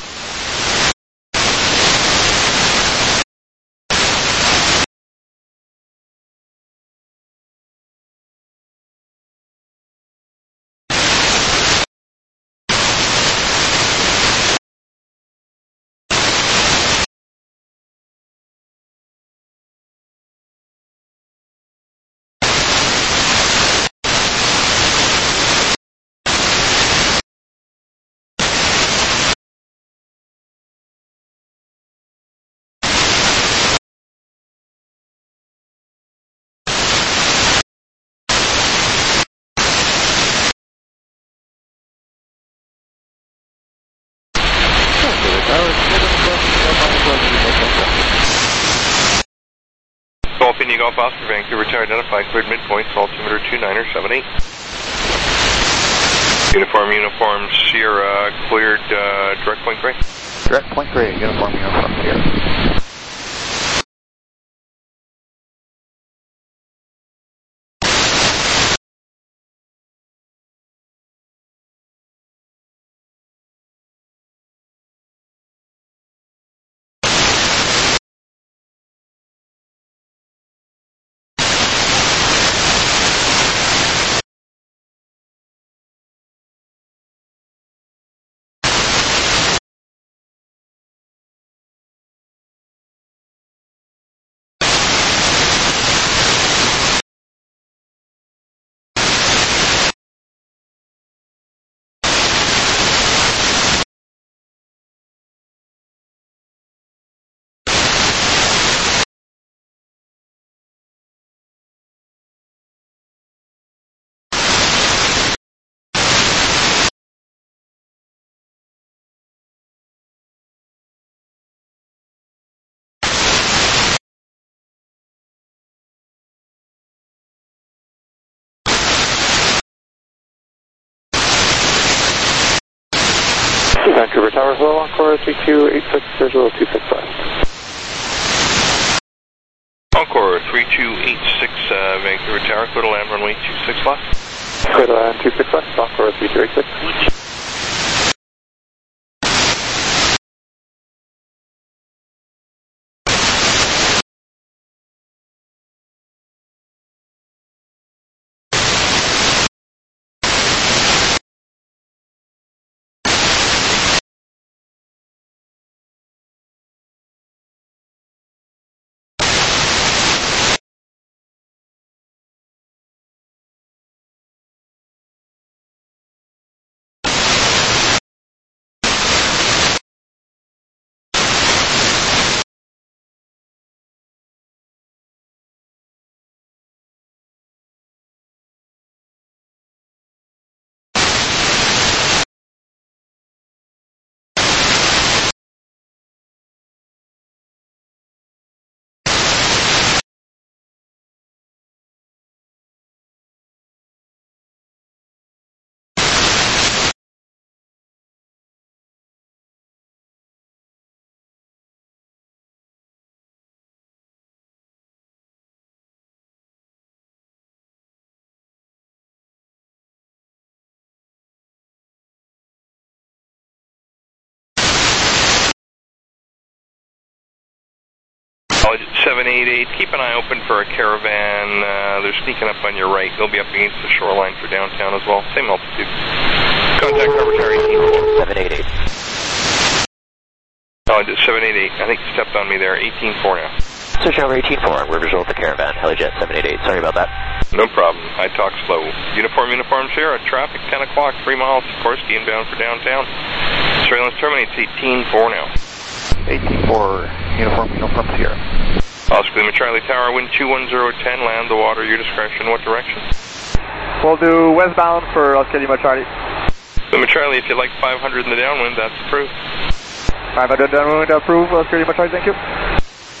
Golf Oscar, Vancouver Tower identified, cleared midpoint, altimeter two niner seven eight. Uniform, uniform, Sierra, cleared uh, direct point gray. Direct point gray, uniform, uniform, Sierra. Vancouver Tower, hello, Encore three two eight six, visual two six five. Encore three two eight six, uh, Vancouver Tower, clear to land runway two six left. Clear to land two six left, Encore three two eight six. seven eight eight, keep an eye open for a caravan. Uh, they're sneaking up on your right. They'll be up against the shoreline for downtown as well. Same altitude. Contact arbitrary eighteen four. seven eight eight. Oh, seven eight eight. I think you stepped on me there. eighteen four now. Search over eighteen four. We're visual at the caravan. Helijet seven eight eight. Sorry about that. No problem. I talk slow. Uniform, uniform, Sierra. Traffic ten o'clock. Three miles. Korsky inbound for downtown. Surveillance terminates. eighteen four now. eighteen four. Uniform, uniform, Sierra. Oscar Lima Charlie Tower, wind two one zero ten, land the water, your discretion. What direction? We'll do westbound for Oscar Lima Charlie. Lima Charlie, if you like five hundred in the downwind, that's approved. five hundred downwind approved, Oscar Lima Charlie, thank you.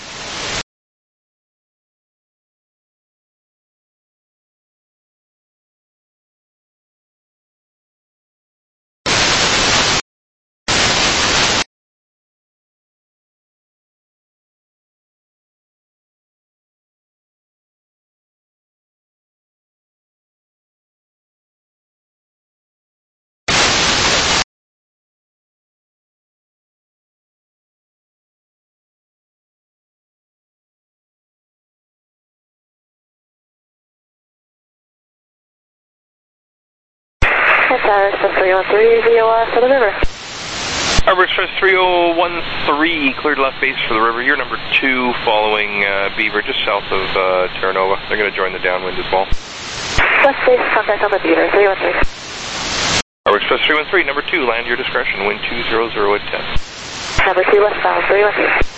Tower Express three one three, V O R for the river. Harbor Express three oh one three, cleared left base for the river. You're number two following uh, Beaver, just south of uh, Terra Nova. They're going to join the downwind as well. West base, contact on the Beaver, three one three. Harbor Express three one three, number two, land your discretion, wind two zero zero at ten. Number two westbound, three one three.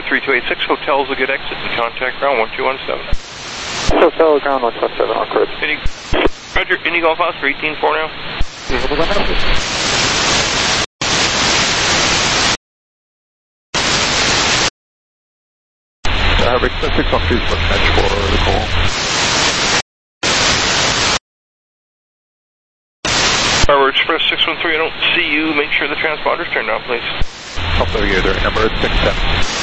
three two eight six, hotel's a good exit and contact ground one two one seven. Hotel ground one two one seven on course. Any, Roger, Indy Golf Oscar eighteen four now. Uh, Express six one three is booked match for the call. Harbor Express six one three, I don't see you. Make sure the transponder's turned on, please. Top navigator, number six ten.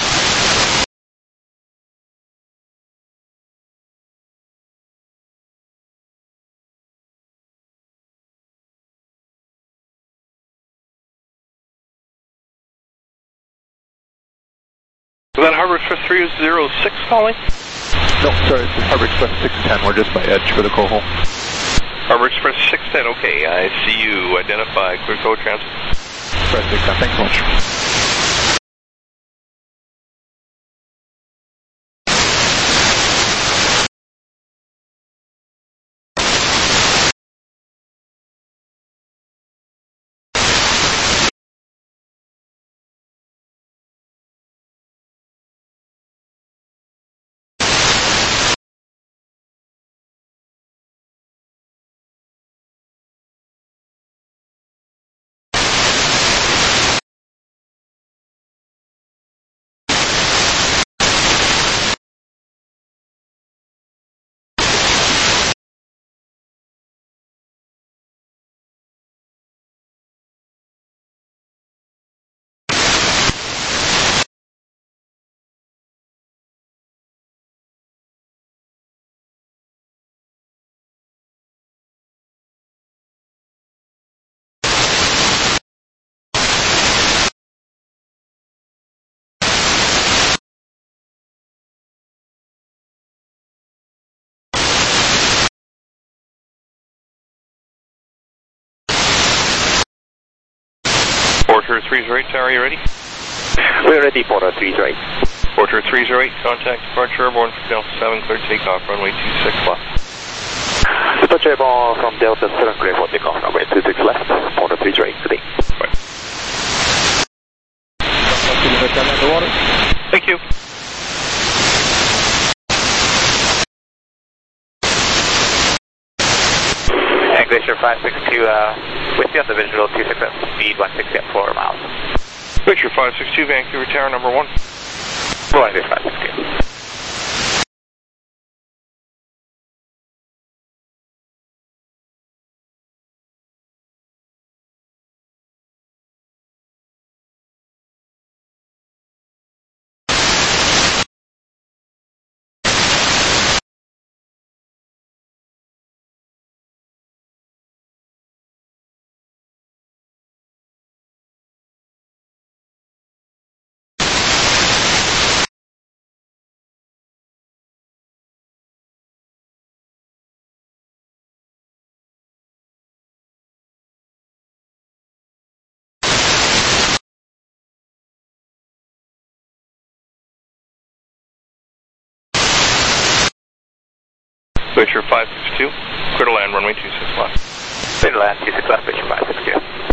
Was that Harbor Express three zero six calling? No, sorry, it's Harbor Express six ten. We're just by Edge for the call home. Harbor Express six ten, okay, I see you. Identify, clear code transit. Express six ten, thanks so much. Porter three zero eight, tower, are you ready? We're ready, Porter three zero eight. Porter three zero eight, contact departure airborne from Delta seven, clear takeoff, runway two six left. Departure airborne from Delta seven, clear for takeoff, runway two six left. Porter three zero eight, today. Right. Thank you. Glacier five six two, uh, with you on the visual two six seven, speed one sixty at four miles. Glacier five six two, Vancouver Tower, number one. Rolling Glacier five six two. Glacier five six two, clear to land, runway two six left. Clear to land, two six left, Glacier five six two.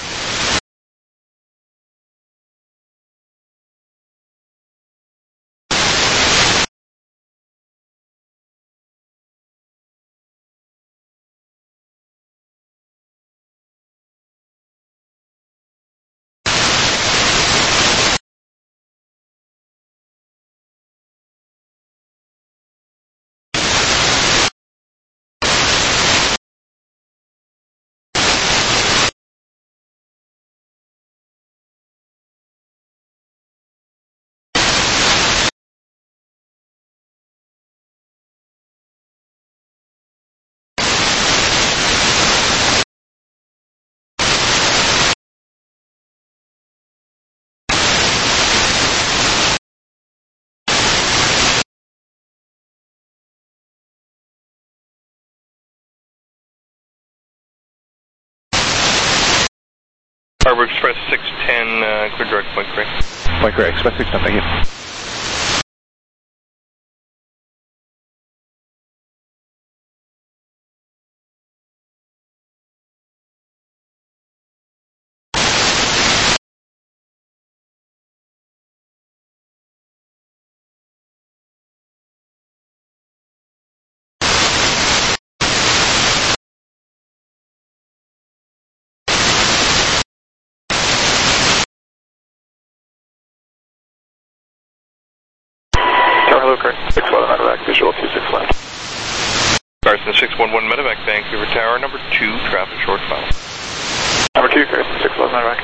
Harbor Express six ten, uh, clear direct point three. Point three, Express six ten, thank you. hello, Carson six one one medevac, visual two six left. Carson six one one medevac, Vancouver Tower, number two, traffic short file. Number two, Carson six one medevac.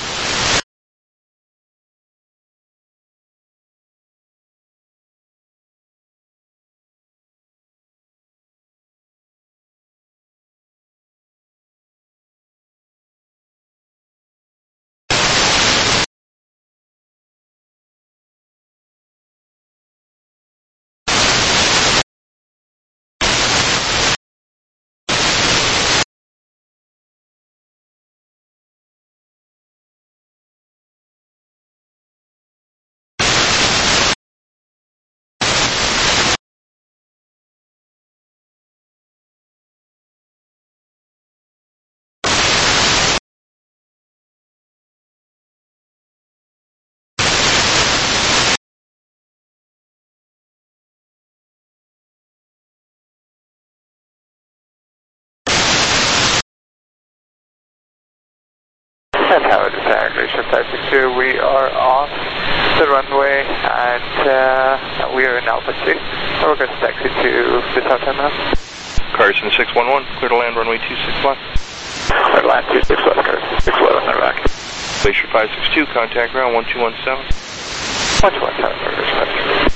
And Howard is Aggregation five six two. We are off the runway and uh, we are in altitude. We're going to taxi to the top terminal. Carson six one one, clear to land runway two six left. Clear to land two six left, Carson six eleven, medevac. Glacier five six two, contact ground one two one seven. one two one seven, Carson.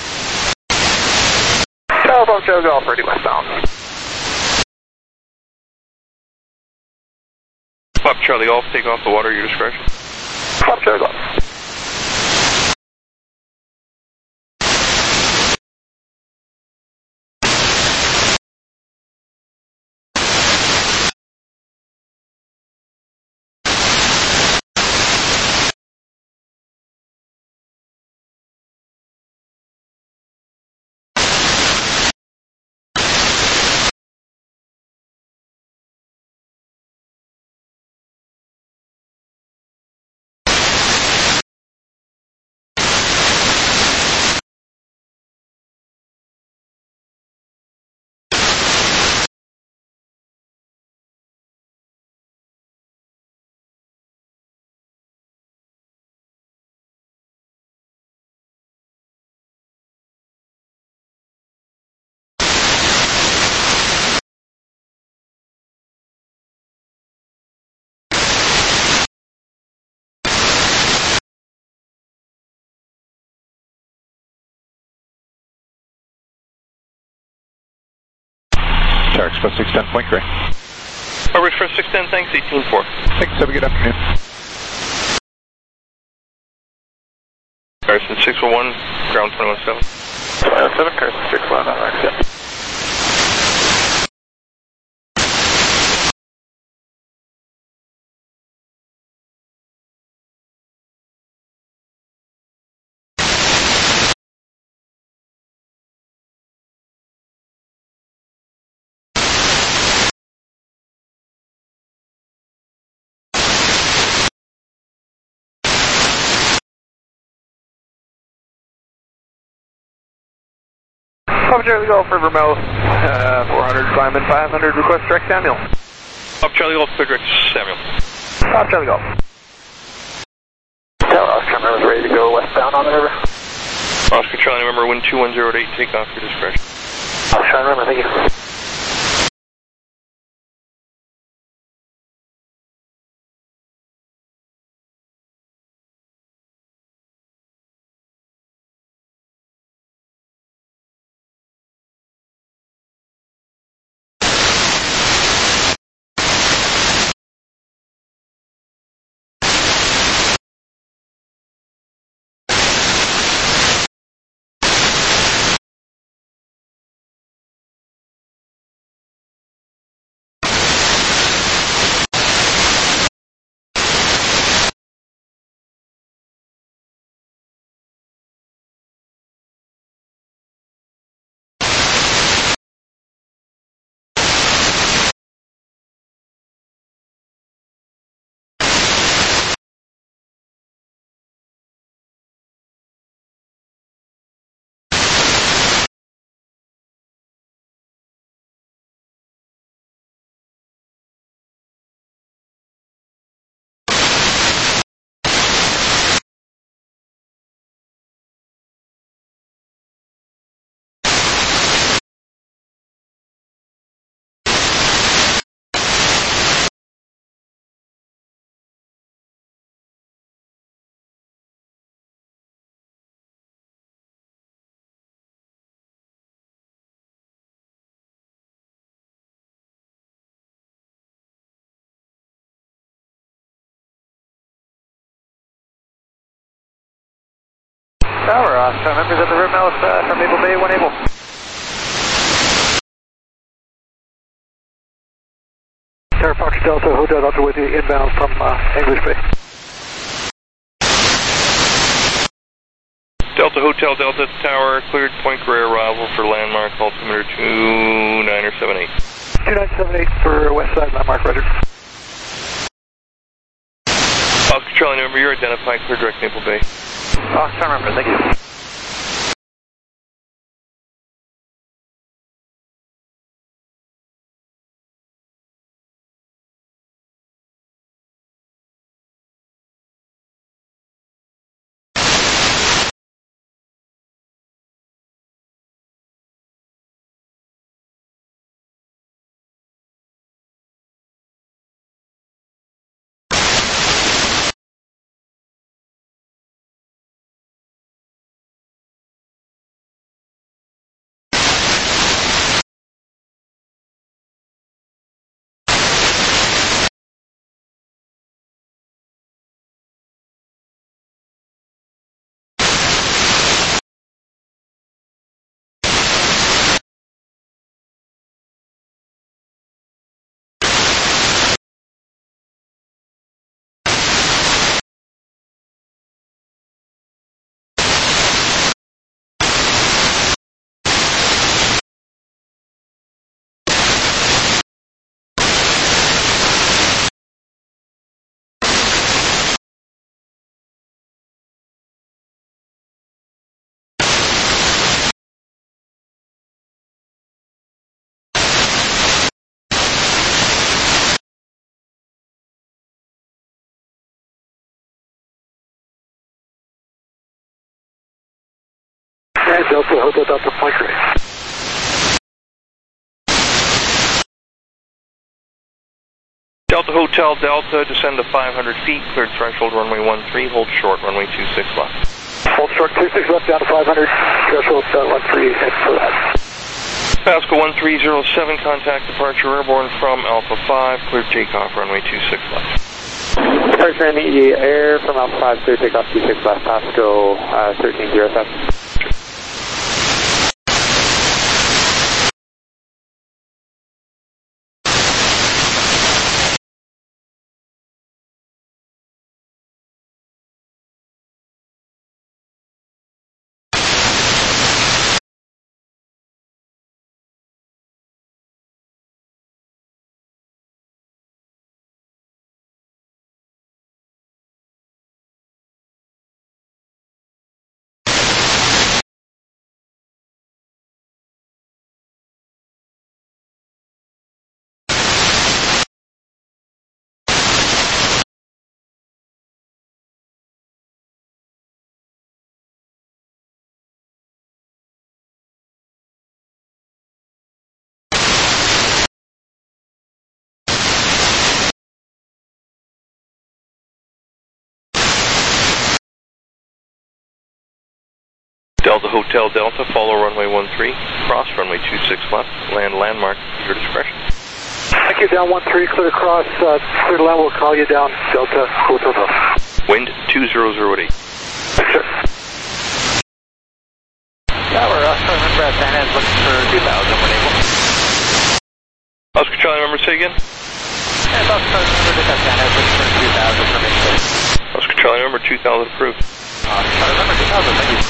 Telephone show golf, ready westbound. Pop Charlie Golf, take off the water, your discretion. Pop Charlie Golf. Tower Express six ten, Point Grey. Tower Express six ten, thanks, eighteen four. Thanks, have a good afternoon. Carson six one one, ground two one seven. two one seven, Carson six one one, medevac. Pop Charlie Golf, River Mouth, uh, four hundred, climb in five hundred, request direct Samuel. Pop Charlie Golf, clear direct Samuel. Pop Charlie Golf. Tower Oscar, November, ready to go westbound on the river. Oscar Charlie, November, wind two one zero eight, take off your discretion. Oscar, November, thank you. Tower, uh, so members at the rim mouth uh, from Maple Bay, one able. Tower Fox Delta, Hotel Delta with you inbound from uh, English Bay. Delta Hotel Delta Tower, cleared Point Grey arrival for landmark altimeter two nine seven eight. two nine seven eight for west side landmark, roger. Oscar Charlie number, you're identified, clear direct Maple Bay. Oscar number, thank you. And Delta Hotel Delta Point Grey. Delta Hotel Delta, descend to five hundred feet, cleared threshold runway one three, hold short runway two six left. Hold short two six left down to five hundred, threshold uh, one three, head for that. Pascal one three zero seven, contact departure airborne from Alpha five, cleared takeoff runway two six left. Departure M E E Air from Alpha five, clear takeoff two six left, Pascal uh, thirteen zero seven. Delta Hotel Delta, follow runway one three, cross runway two six left, land landmark, your discretion. Thank you, down one three, clear across, uh, clear to land, we'll call you down, Delta Hotel Delta. Wind two zero zero eight. Sure. Tower, Oscar number at San Ed, looking for two thousand, when able. Oscar Charlie number, say again? And Oscar number at San Ed, looking for two thousand, from able. Oscar Charlie number, two thousand approved. Oscar number two thousand, thank you.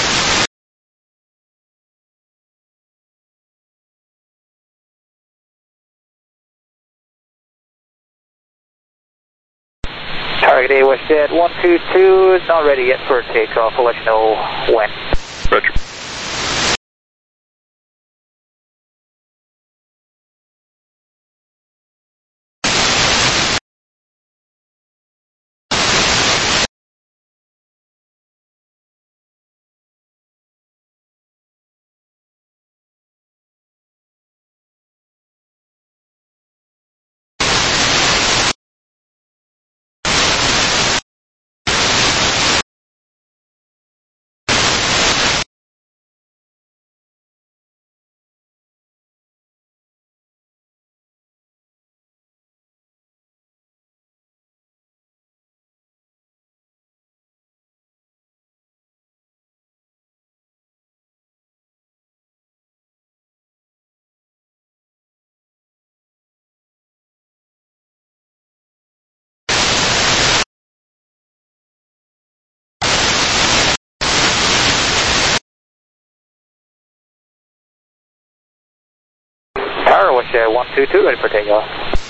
Target A West Jet one two two, not ready yet for takeoff. We'll let you know when. Roger. Norway one two two, ready for takeoff.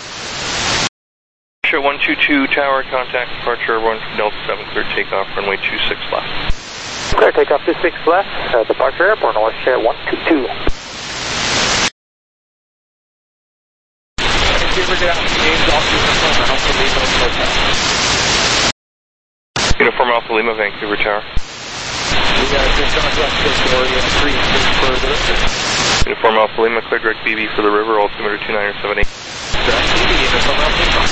Show one two two Tower, contact departure airborne from Delta seven, clear takeoff, runway two six left. Clear takeoff two six left, uh, departure airborne Norway one two two. Uniform Alpha Lima, Vancouver Tower. We got just northwest Victoria, three six further. Uniform Alpha Lima, clear direct B B for the river, altimeter two nine seven eight. Direct B B, Uniform Alpha Lima.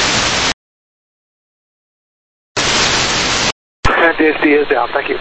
And D S D is down, thank you.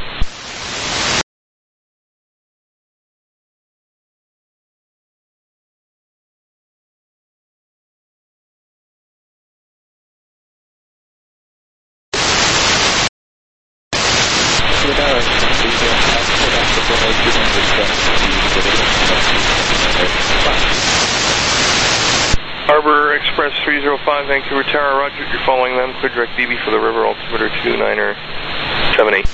Harbor Express three zero five, Vancouver Tower, roger, you're following them, clear direct B B for the river, altimeter two nine seven eight.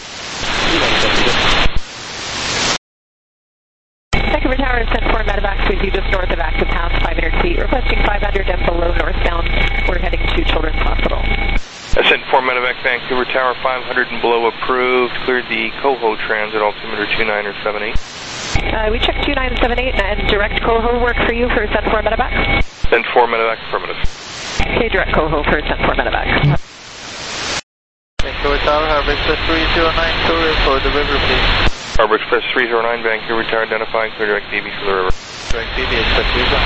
Vancouver Tower is sent for medevacs with you just north of active path, five hundred feet, requesting five hundred and below northbound. We're heading to Children's Hospital. Ascent for medevac, Vancouver Tower, five hundred and below approved, cleared the Coho transit, altimeter two nine seven eight. Uh, we checked two nine seven eight and direct Coho work for you for sent for medevac? Send for medevac, affirmative. Okay, direct Coho for sent for medevac. Vancouver Tower, Harbor Express three zero nine, courier for the river, please. Harbor Express three zero nine, Vancouver Tower, identifying, clear direct B B for the river. Direct B B, expect visa.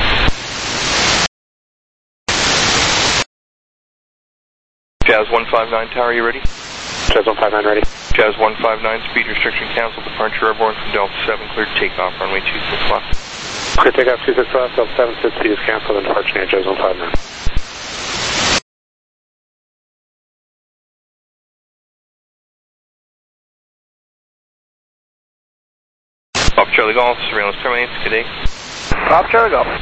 Jazz one five nine Tower, you ready? Jazz one five nine ready. Jazz one five nine, speed restriction canceled, departure airborne from Delta seven, cleared takeoff, runway two six left. Clear takeoff two six left, Delta seven, speed is canceled, and departure near Jazz one five nine. Pop Charlie Golf, surveillance terminates, good day. Pop Charlie Golf.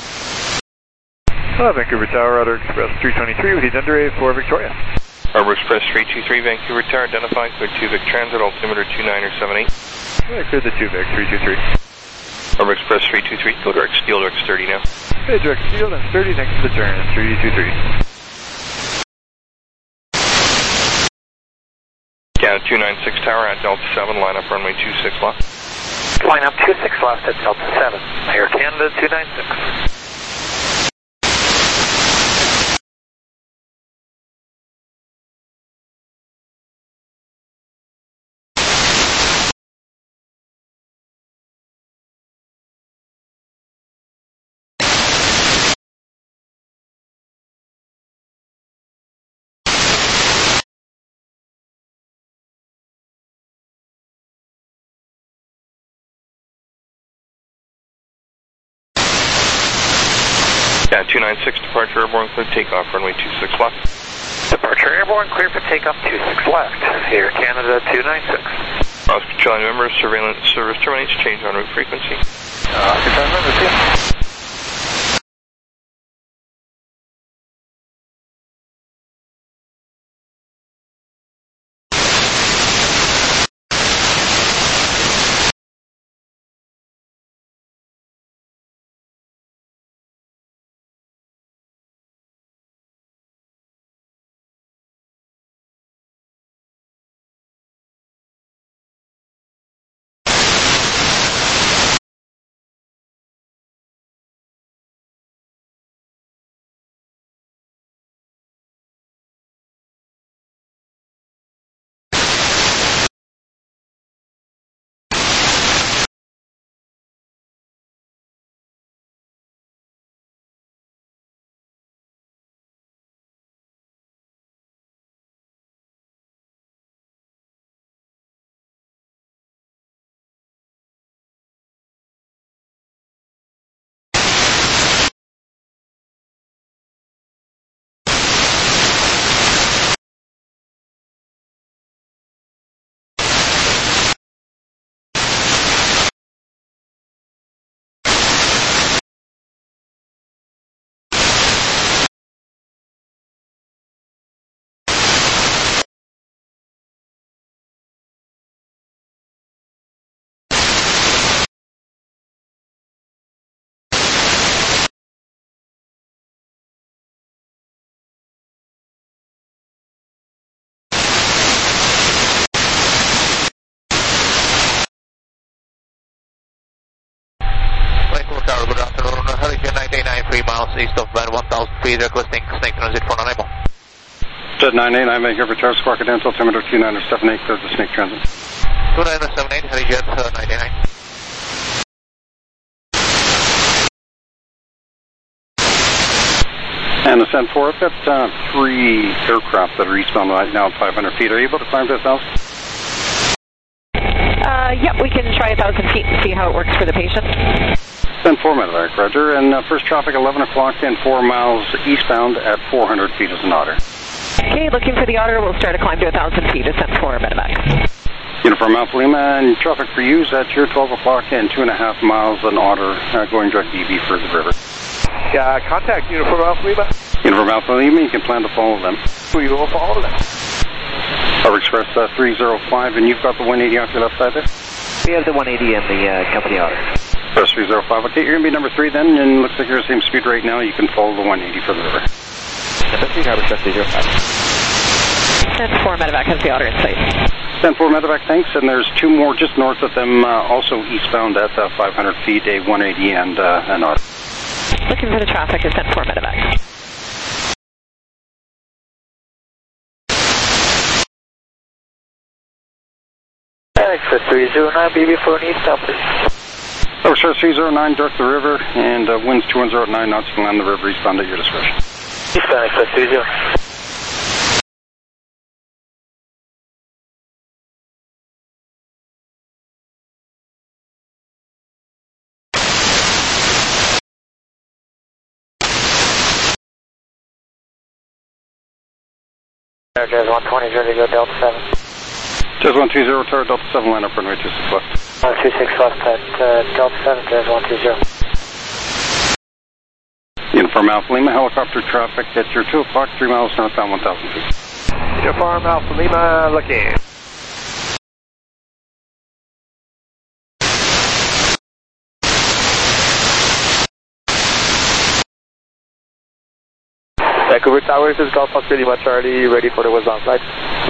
Uh, Vancouver Tower, Rudder Express three twenty-three with the Denver for Victoria. Harbor Express three two three, Vancouver Tower, identifying, cleared two Vic transit, altimeter two nine seven eight. Yeah, cleared the two Vic, three two three. Harbor Express three two three, go direct steel, direct thirty now. Hey, direct steel and thirty, thanks for the turn, three two three. Canada two nine six Tower at Delta seven, line up runway two six left. Line up two six left at Delta seven, Air Canada two nine six. Yeah, two nine six, departure airborne, clear takeoff, runway two six left. Departure airborne, clear for takeoff two six left, Air Canada two nine six. Oscar Charlie members, surveillance service terminates, change en route frequency. Oscar Charlie members, yeah. three miles east of band one thousand feet, requesting snake transit for Nanaimo. Jet nine eight nine, Vancouver Tower, Squawk Dental, altimeter two nine seven eight, clear the snake transit. two nine seven eight, Helijet uh, ninety-nine. And ascend four, I've got uh, three aircraft that are eastbound right now at five hundred feet. Are you able to climb to one thousand? Uh, yep, we can try one thousand feet and see how it works for the patient. Ascend four, Medevac, Roger. And uh, first traffic eleven o'clock and four miles eastbound at four hundred feet is an otter. Okay, looking for the otter. We'll start a climb to one thousand feet, ascent four, Medevac. Uniform Alpha Lima, and traffic for you is at your twelve o'clock and two and a half miles an otter uh, going direct D B for the river. Yeah, contact Uniform Alpha Lima. Uniform Alpha Lima, you can plan to follow them. We will follow them. Power Express uh, three oh five, and you've got the one eighty off your left side there? We have the one eighty and the uh, company otter. Express three oh five, okay, you're going to be number three then, and looks like you're the same speed right now. You can follow the one eighty for the river. Number three, Power Express three oh five. Ascent four, Medevac has the otter in sight. Ascent four, Medevac, thanks, and there's two more just north of them, uh, also eastbound at uh, five hundred feet, a one eighty and uh, an otter. Looking for the traffic, ascent four, Medevac. Exit three oh nine, B B four needs numbers. Power Express three oh nine, direct the river, and uh, winds two one oh nine knots, you can land the river eastbound at your discretion. Eastbound, exit three oh. Jazz one twenty, ready to go Delta seven. Jazz one two zero, Tower Delta seven, line up runway two six left. one two six left at uh, Delta seven, Jazz one two zero. Uniform Alpha Lima, helicopter traffic at your two o'clock, three miles northbound one thousand feet. Uniform Alpha Lima, looking. Vancouver Towers is Golf Oscar Lima Charlie, ready for the westbound flight.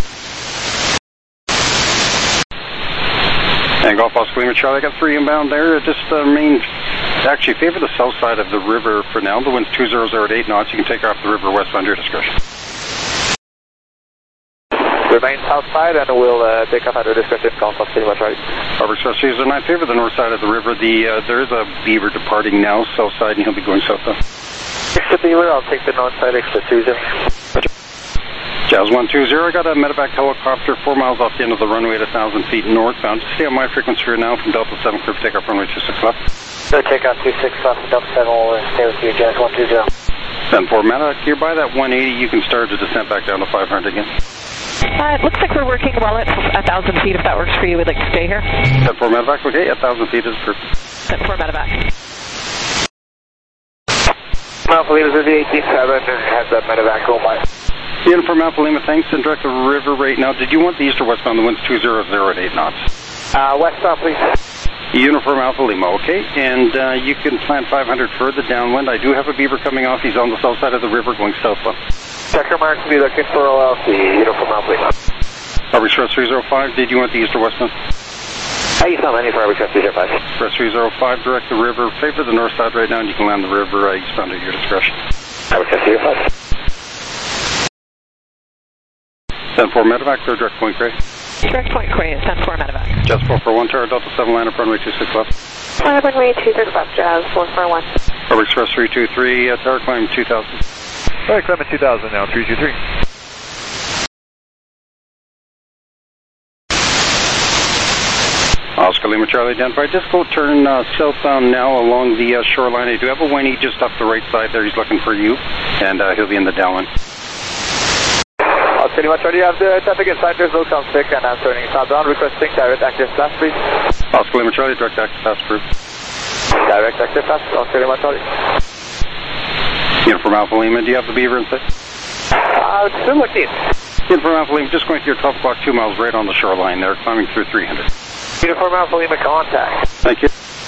And Golf Oscar Lima Charlie, I got three inbound there. Just uh, main, actually favor the south side of the river for now. The wind's two zero zero at eight knots. You can take off the river westbound at your discretion. Remain south side, and we'll uh, take off at your discretion. Golf Oscar Lima Charlie. Harbor Express three oh nine, favor the north side of the river. The uh, there is a beaver departing now, south side, and he'll be going southbound. Exit Beaver, I'll take the north side, exit three oh. Jazz one two zero, I got a medevac helicopter four miles off the end of the runway at one thousand feet northbound. Just stay on my frequency right now from Delta seven, clear for takeoff runway two six left. So take off two six left, Delta seven will stay with you, Jazz one two zero. Ascend four, medevac, you're by that one eighty, you can start to descent back down to five hundred again. Uh, it looks like we're working well at one thousand feet. If that works for you, we'd like to stay here. Ascend four, medevac, okay, one thousand feet is approved. Ascent four, Medevac. Alpha Lima is the eighteen-seven and has that medevac on by. Uniform Alpha Lima, thanks, and direct the river right now. Did you want the east or westbound? The wind's two zero zero at eight knots. Uh, westbound, please. Uniform Alpha Lima, okay, and uh, you can plan five hundred further downwind. I do have a beaver coming off. He's on the south side of the river going southbound. Checker mark, be looking for O L C, Uniform Alpha Lima. Harbor Express three oh five, did you want the east or westbound? How you sound, any for Harbor Express three oh five? Express three oh five, direct the river, favor the north side right now, and you can land the river uh, eastbound at your discretion. Harbor Express three oh five. ten four Medevac, clear direct point Cray. Direct point Cray, ten four Medevac. Jazz four four one, Tower Delta seven, line up runway two six left. Line up runway two six left, Jazz four four one. Harbor Express three two three, uh, Tower climb two thousand. All right, climb at two thousand now, three two three. Oscar Lima Charlie identified. Just go turn uh, southbound now along the uh, shoreline. I do have a Winnie just off the right side there. He's looking for you, and uh, he'll be in the downwind. Oscar Lima Charlie, you have the traffic inside. There's no conflict, and I'm turning southbound, requesting direct active pass, please. Oscar Lima Charlie, direct active pass approved. Direct active pass, Oscar Lima Charlie. Uniform Alpha Lima, do you have the beaver in sight? Uh, still looking. Uniform Alpha Lima, just going through your twelve o'clock, two miles right on the shoreline there, climbing through three hundred. Uniform Alpha Lima, contact. Thank you.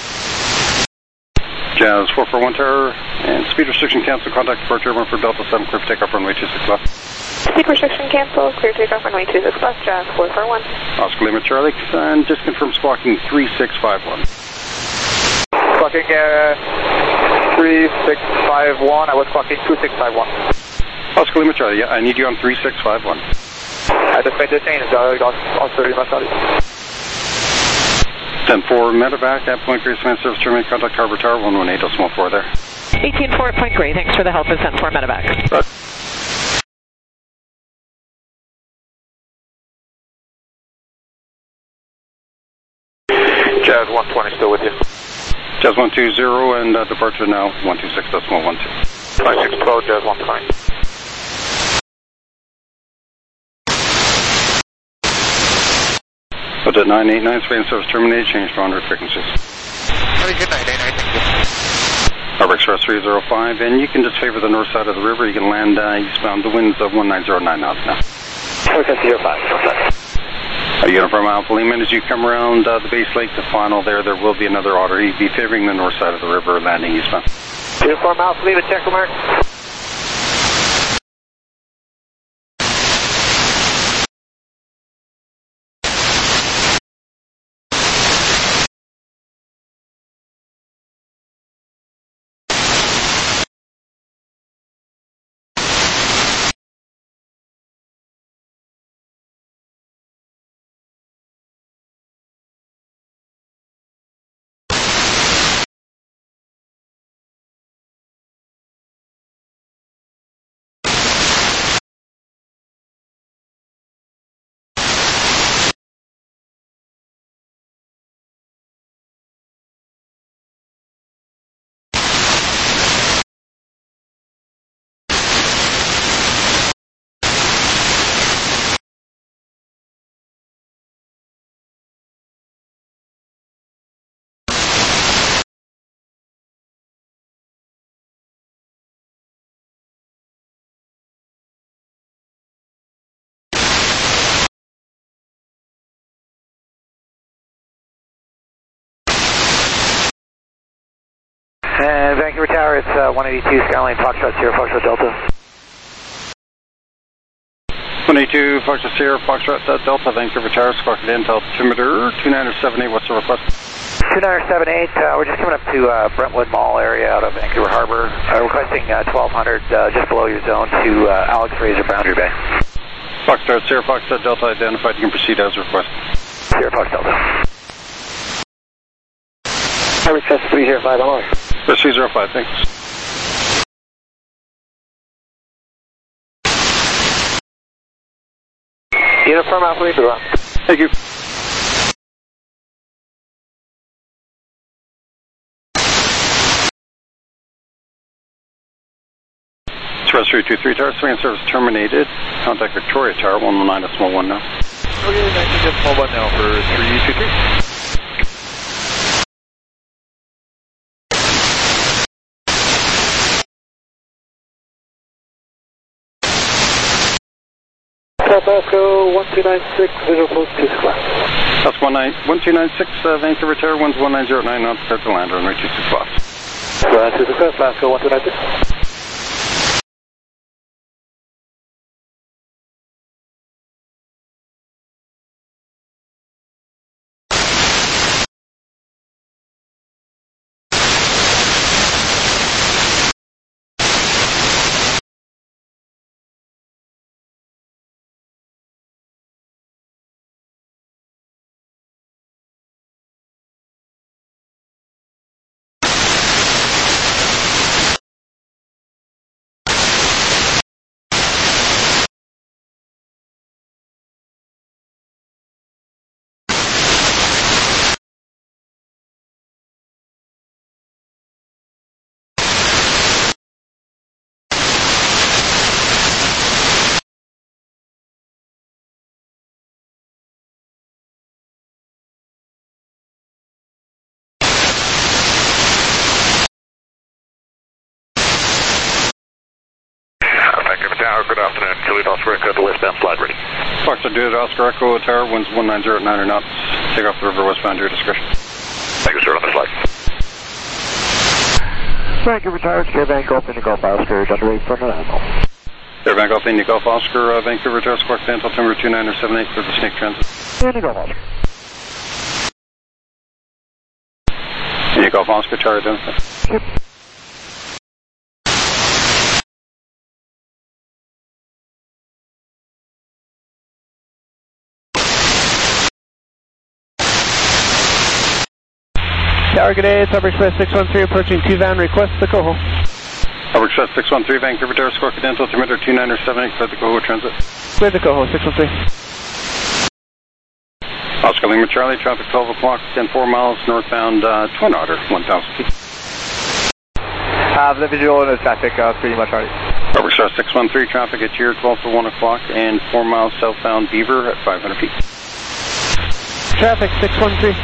Jazz four four one Tower, and speed restriction cancel, contact departure, one for Delta seven, clear for takeoff runway two six left. Speed restriction cancel, clear takeoff runway two six left, Jazz four four one. Oscar Lima Charlie, and just confirm squawking three six five one. Squawking uh, three six five one, I was clocking two six five one. Oscar Lima Charlie, yeah, I need you on three six five one. I just made the change, uh, got Oscar Lima Charlie. ten four, medevac at Point Grey, Cement Service Terminate, contact Harbor Tower, one one eight, Osmo four there. eighteen four at Point Grey, thanks for the help and send for medevac. Right. Jazz one twenty still with you. Jazz one two zero and uh, departure now, one two six decimal one two. nine six twelve, Jazz one twenty. But at nine eight nine, Spain Service terminated, change to hundred frequencies. Good night, nine eight nine, thank you. Harbor Express three zero five, and you can just favor the north side of the river. You can land uh, eastbound, the winds of one nine zero nine knots now. Forecast zero five, A uniform Alpha Lima, as you come around uh, the base lake to final there, there will be another otter. He'd be favoring the north side of the river, landing eastbound. Uniform Alpha Lima, check mark. And Vancouver Tower, it's uh, one eighty-two, Skyline, Foxtrot Sierra, Foxtrot Delta. one eighty-two, Foxtrot Sierra, Foxtrot Delta, Vancouver Tower, squawk in, altimeter two nine seven eight, what's the request? two nine seven eight, uh, we're just coming up to uh, Brentwood Mall area out of Vancouver Harbor, uh, requesting uh, twelve hundred uh, just below your zone to uh, Alex Fraser, Boundary Bay. Foxtrot Sierra, Foxtrot Delta identified, you can proceed as requested. Sierra, Fox Delta. I request three zero five, I'm on. three zero five, thanks. Uniform Alpha Lima. Thank you. Express three two three Tower, Spain Service terminated. Contact Victoria Tower, one one nine decimal one now. Okay, nineteen decimal one now for three two three. Tabasco one two nine six, visual post two six five. That's one two nine six, uh, Vancouver Tower, one's one nine zero nine, not start to land, runway two six five. Grand two six five, Tabasco one two nine six. Good afternoon, Juliet Oscar Echo, the westbound slide ready. Foxtrot Juliet Oscar Echo Tower, winds one nine zero nine or knots. Take off the river westbound, your discretion. Thank you, sir, on the slide. Vancouver Tower, Fairbank Golf India Golf Oscar, underway from an animal. Fairbank Golf India Golf Oscar, uh, Vancouver Tower, squawk in, altimeter two nine seven eight for the Snake Transit. India Golf Oscar. India Golf Oscar, Tower identified. Yep. Tower, good day. It's Upper Express six one three approaching two van. Request the Coho. Upper Express six one three, Vancouver Tower, Score Cadential, altimeter two nine seven eight, clear the Coho transit. Clear the Coho, six one three. Oscar Lima Charlie, traffic twelve o'clock, ten four miles northbound uh, Twin Otter, one thousand feet. Have the visual on the traffic, uh, three Lima Charlie. Upper Express six one three, traffic at Tier twelve for one o'clock, and four miles southbound Beaver at five hundred feet. Traffic six one three.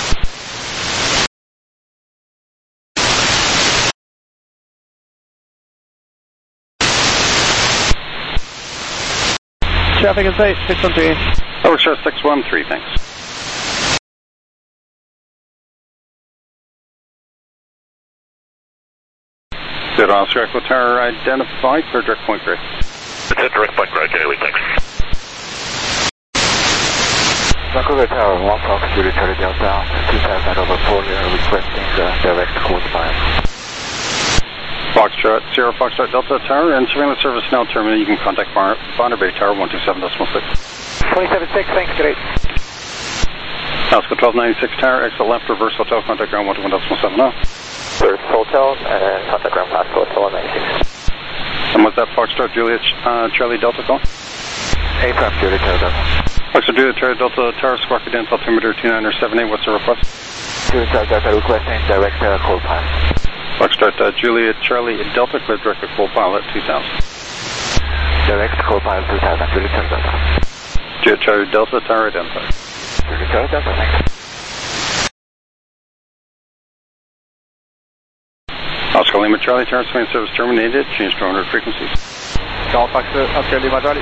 Traffic in sight, six one three. Upper Express six one three, thanks. Good, Oscar Echo Tower, identify, clear direct point gray. It's a direct point gray, Daily, thanks. Vancouver Tower, one Fox, Julie Charlie Delta, two thousand over four, requesting the direct code five. Foxtrot, Sierra Foxtrot Delta Tower, and surveillance service now terminated. You can contact Bar Bonner Bay Tower, one two seven decimal six. twenty-seven six, thanks, great. Oscar twelve ninety-six Tower, exit left, reverse hotel, contact ground one two one decimal seven oh. Reverse hotel, and contact ground past hotel ninety-six. And what's that Foxtrot Juliet uh, Charlie Delta call? A-Prime Juliet Charlie Delta. Foxtrot Juliet Charlie Delta Tower, Squawk Cadential, altimeter two nine seven eight, what's the request? Juliet Charlie Delta requesting direct uh, call pilot. Foxtrot uh, Juliet Charlie Delta, clear direct to full pilot two thousand. Direct call pilot two thousand, Juliet Charlie Delta. Juliet Charlie Delta, Tower identified. Juliet Charlie Delta, thanks. Oscar Lima Charlie, Tower surveillance service terminated, change to one hundred frequencies. Golf Oscar, Oscar Lima Charlie.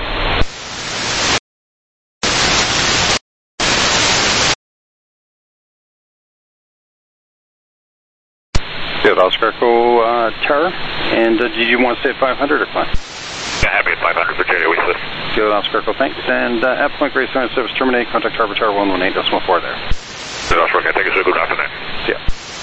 Good, Oscar Echo uh, Tower, and uh, did you want to stay at five hundred or fine? Yeah, happy at five hundred for Jerry, we said. Good, Oscar Echo, thanks. And uh, at Point Gray surveillance service terminated, contact Harbor Tower one one eight decimal four there. Good, Oscar, okay, thank you, sir. Good afternoon. See ya.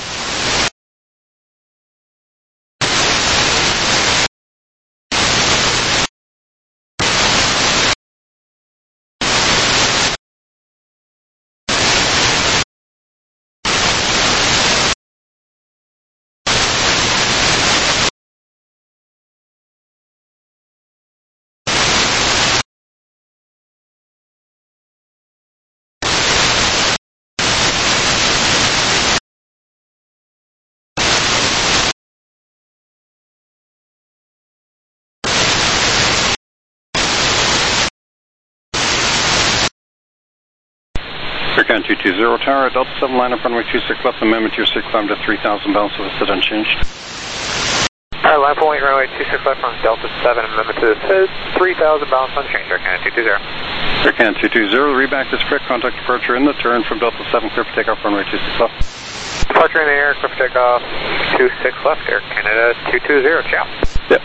Aircon two two zero Tower, Delta seven line up runway two six left, amendment to your six climb to three thousand bounds, so it's unchanged. Alright, line point runway two six left from Delta seven, amendment to this three thousand bounds unchanged, Aircon two two zero. Aircon two two zero, reback is correct, contact departure in the turn from Delta seven, clear for takeoff runway two six left. Departure in the air, clear for takeoff two six left, Air Canada two two zero, ciao. Yep.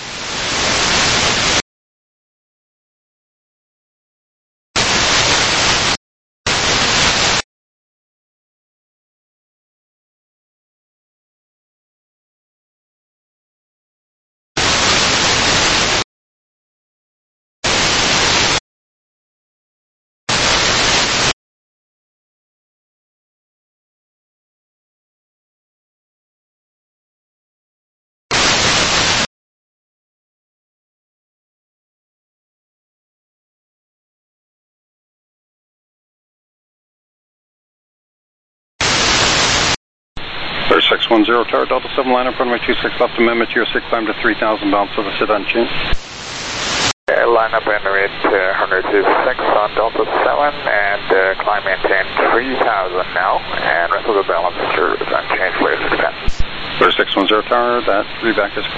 six one zero Tower, Delta seven line up runway two six left, amendment to your six climb to three thousand bounds, so the sit unchanged. Uh, line up and rate uh, one hundred six on Delta seven, and uh, climb maintain three thousand now, and rest of the balance is unchanged, clear six ten. Clear six one zero Tower, that reback is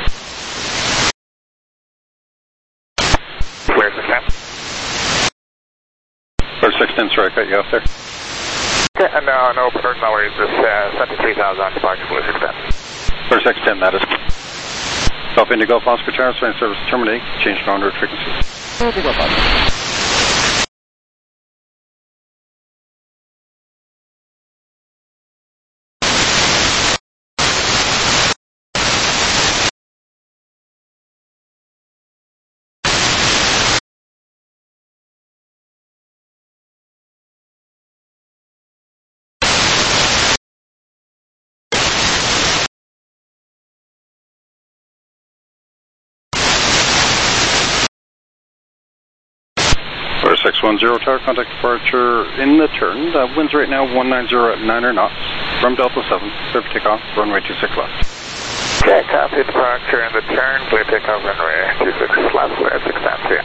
clear six ten. Clear six ten, sorry, I cut you off there. Okay, uh, no, no, no worries, just uh, set to three thousand on departure, clear six ten. Clear six ten, that is. Golf Indigo Oscar Tower, surveillance service terminate, change to one hundred frequencies. six one zero tower, contact departure in the turn. The wind's right now one nine zero at niner knots from Delta seven. Clear for takeoff, runway two six left. Okay, copy departure in the turn. Clear takeoff, runway two six left, clear six times three.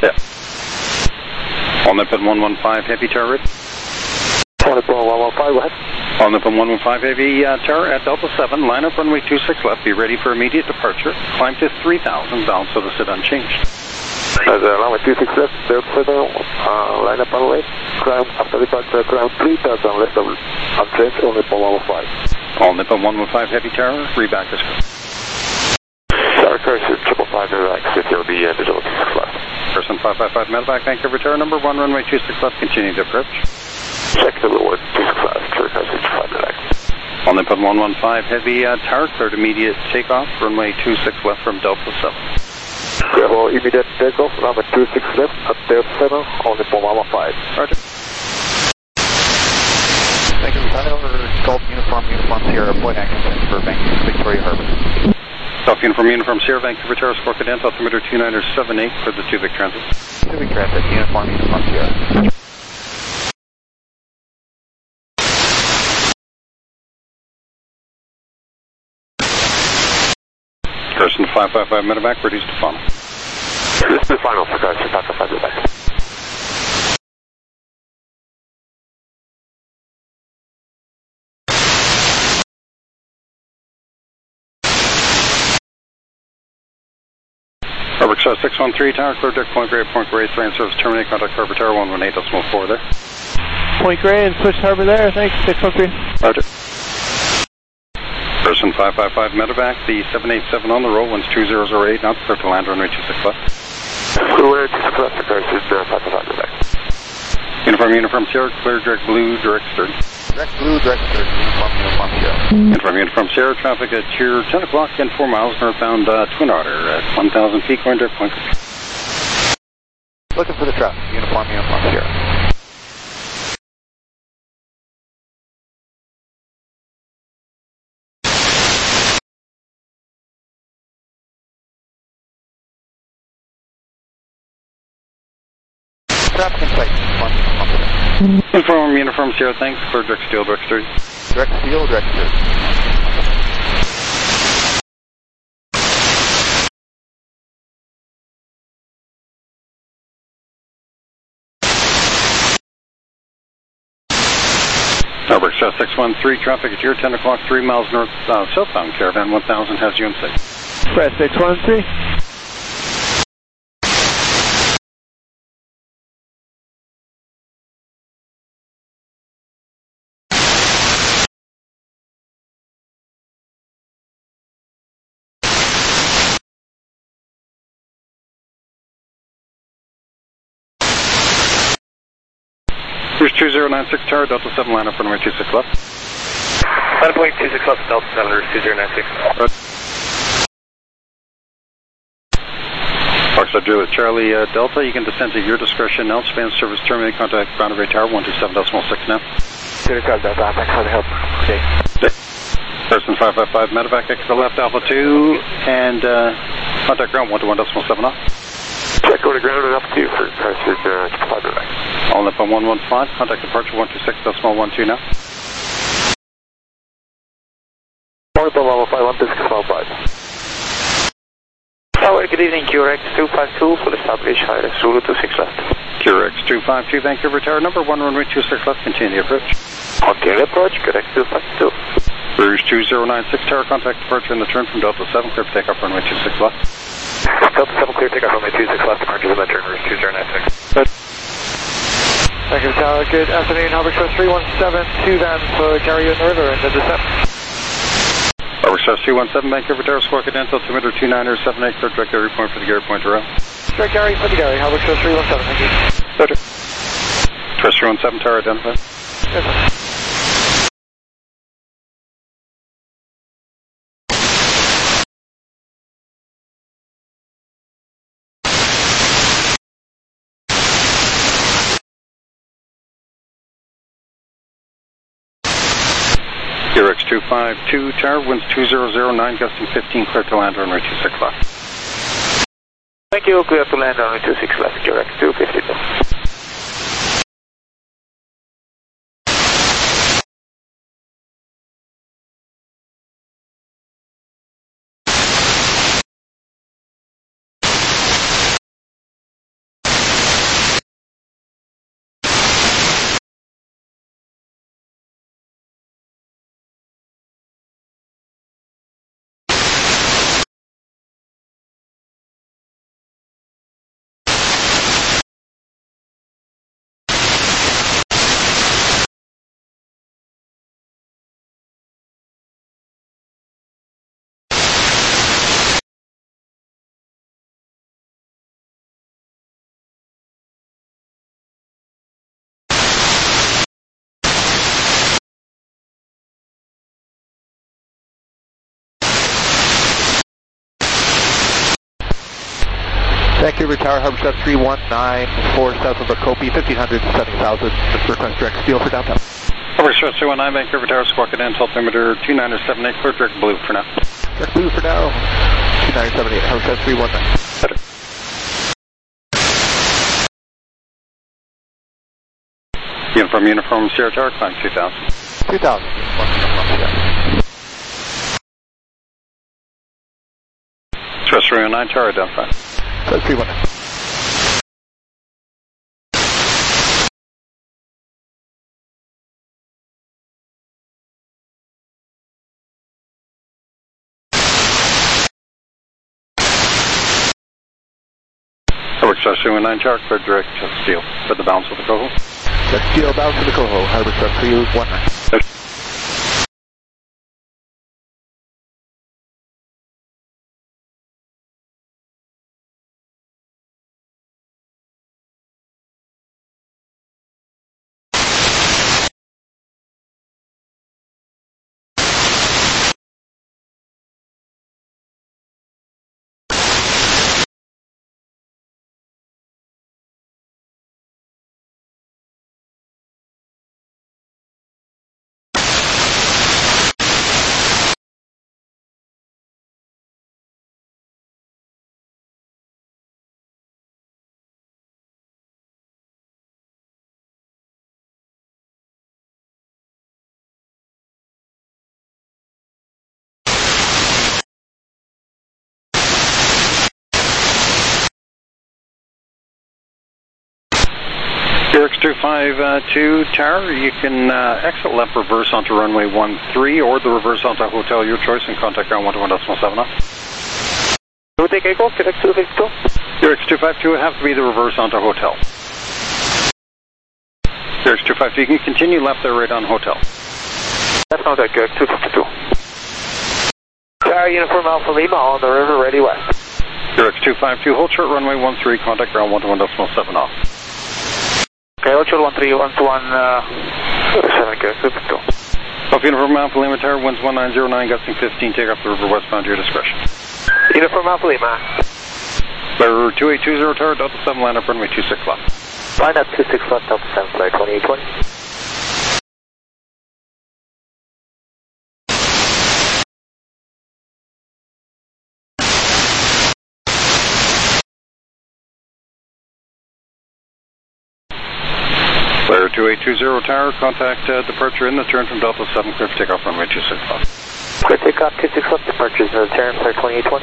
Yeah. On Nippon one one five heavy tower. On Nippon one one five, go ahead. On Nippon one one five heavy uh, tower at Delta seven. Line up runway two six left. Be ready for immediate departure. Climb to three thousand, balance of the sit unchanged. As uh, runway two six left, Delta seven, uh, line up runway. Climb after departure, climb three thousand left of unchanged on Nippon one one five. On Nippon one one five heavy tower. Reback is good. Tower curses, triple five, relax, city will be uh, the Delta two six left. Person five five five, medevac, Vancouver tower number one, runway two six left, continue to approach. Check the reward, two six left, tower curses, five, relax. On Nippon one one five heavy uh, tower, cleared immediate takeoff, runway two six left from Delta seven. Clear for immediate takeoff, runway two six left at Delta seven, on Nippon one one five. Roger. Thank you, Tower, Golf Uniform, Uniform Sierra, point action for Vancouver, Victoria Harbor. Golf Uniform, Uniform Sierra, Vancouver Tower, Squawk Cadence, altimeter two nine seven eight for the Tubic Transit. Tubic Transit, Uniform, Uniform Sierra. Person five five five, medevac, reduced to final. This is the final for guys, five five five, medevac. Harbor Express six one three, tower, clear deck, Point Grey, Point Grey, three and service terminate, contact Harbor Tower one one eight, decimal four there. Point Grey and switch Harbor there, thanks, six one three. Roger. Person five five five, medevac, the seven eight seven on the roll, winds two zero zero eight knots, clear to land, runway two six left. Runway two six left, curses, uh, five five five, medevac. Uniform, Uniform Sierra, clear direct blue, direct stern. Direct blue, direct stern, Uniform, Uniform Sierra. Uniform, Uniform Sierra, traffic at your ten o'clock and four miles northbound uh, Twin Otter at one thousand feet, going direct point. Looking for the traffic, Uniform, Uniform Sierra. Traffic in sight, Uniform, Uniform Sierra. Uniform, Uniform Sierra, thanks, clear direct steel, direct stern. Direct steel, direct stern. Harbor Express six one three, traffic at your ten o'clock, three miles north, uh, southbound, Caravan one thousand has you in sight. Press six one three. Cruise two zero nine six, tower, Delta seven, line up runway two six left. Line up runway two six left, Delta seven, Cruise two zero nine six. Foxtrot Juliet Charlie uh, Delta, you can descend at your discretion now. Span service terminate, contact ground array tower one two seven decimal six now. Good job, Delta, thanks for the help. Okay. Person five five five, medevac, exit left, Alpha two, and uh, contact ground one two one decimal seven off. Check over the ground and up to you for curses, uh, five, medevac. All up on one one five, contact departure one two six decimal one two now. Point one one five, one two six one five. Tower, good evening, Q R X two five two, full establish, high Zulu two six left. Q R X two five two, Vancouver Tower, number one, runway two six left, continue approach. Continue approach, Q R X two five two. Rouge two zero nine six, tower, contact departure in the turn from Delta seven, clear for takeoff, runway two six left. Delta seven, clear takeoff, runway two six left, departure in the turn, Rouge two zero nine six. Good. Thank you, Tower, good afternoon, Harbor Express three one seven, two van for carry you in the river in the descent. Harbor Express two one seven, Vancouver Tower, Squawk Cadence, altimeter two nine seven eight, clear direct Gary Point for the Gary Point around. Direct Gary for the Gary, Harbor Express three one seven, thank you. Roger. Express three one seven, tower identified. Yes, sir. Q R X two five two, tower, winds two zero zero nine, gusting fifteen, clear to land, runway two six left. Thank you, clear to land, runway two six left, Q R X two fifty two. Vancouver Tower, Harbor Express three one nine four south of Okopi, fifteen hundred, seventy thousand. Request direct steel for downtown. Harbor Express three one nine, Vancouver Tower, squawk it in, altimeter two nine seven eight, clear direct blue for now. Direct blue for now, two nine seven eight, Harbor Express three one nine. Better. Uniform, uniform, Sierra Tower, climb two thousand. two thousand. Express three one nine, Tower, identify. Express three one nine. Harbor Express three one nine, Tower, clear direct to steel for the bounce with the Coho. Direct steel bounce with the Coho, Harbor Express three one nine. X two five two Tower, you can uh, exit left reverse onto runway one three or the reverse onto hotel, your choice, and contact ground one two one point seven off. Do we take Echo, X two five two? Your X two five two would have to be the reverse onto hotel. Your X two five two, you can continue left there right on hotel. That's not that good, two fifty-two. Tower, uniform Alpha Lima on the river, ready west. Your X two five two, hold short runway one three, contact ground one two one point seven off. Okay, Hotel one three one two one, uh, seven, good, fifty-two. Off Uniform Alpha Lima Tower, winds one nine zero nine, gusting fifteen, take off the river westbound, your discretion. Uniform Alpha Lima. Bearer two eight two zero Tower, Delta seven, line up runway two six left. Line up two six left, Delta seven, flight twenty-eight twenty. Bearer two eight two zero Tower, contact uh, departure in the turn from Delta seven, clear for takeoff runway two six left. Clear takeoff two six left, departures in the turn, flight twenty-eight twenty.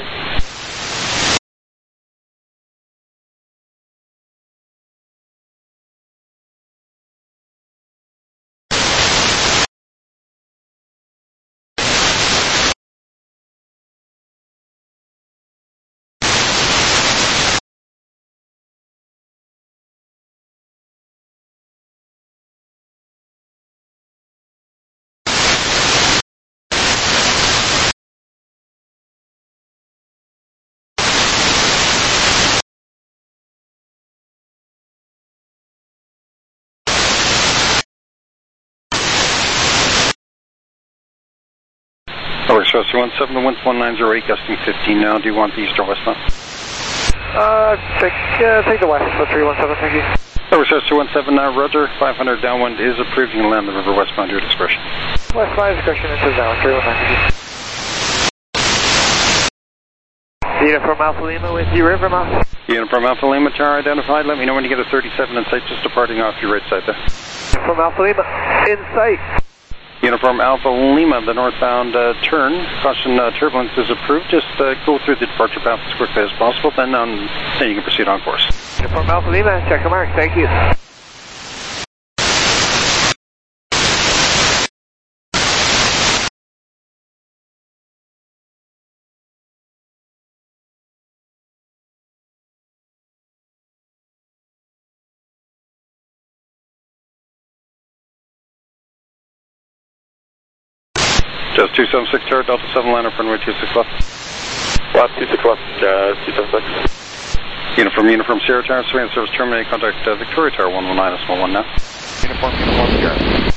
Harbor Express three one seven, the wind's one nine zero eight, gusting fifteen now. Do you want the east or westbound? Uh, take, uh, take the west for three one seven, thank you. Harbor Express three one seven now, Roger. five hundred downwind is approved. You can land the river westbound, your discretion. West five, discretion into downwind, three one nine, thank you. Uniform Alpha Lima with you, river mouth. Uniform Alpha Lima Tower identified. Let me know when you get a thirty-seven in sight, just departing off your right side there. Uniform Alpha Lima, in sight. Uniform Alpha Lima, the northbound uh, turn. Caution uh, turbulence is approved. Just uh, go through the departure path as quickly as possible, then, um, then you can proceed on course. Uniform Alpha Lima, check the mark, thank you. Just two seven six Tower, Delta seven, line up runway two six left. Left, two six left, uh, two seven six. Uniform, uniform, Sierra Tower, surveillance service terminated. Contact uh, Victoria Tower one one nine, a small one now. Uniform, uniform, Sierra.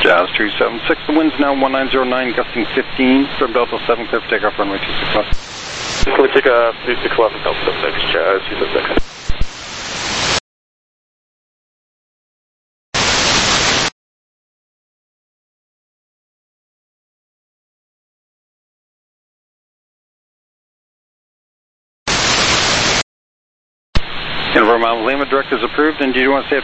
Jazz two seven six, the wind's now one nine zero nine, gusting fifteen from Delta seven, clear for takeoff, runway two six left. Clear takeoff, two six left, Delta seven six, Jazz two seven six. Uniform Mount Lima, direct is approved, and do you want to say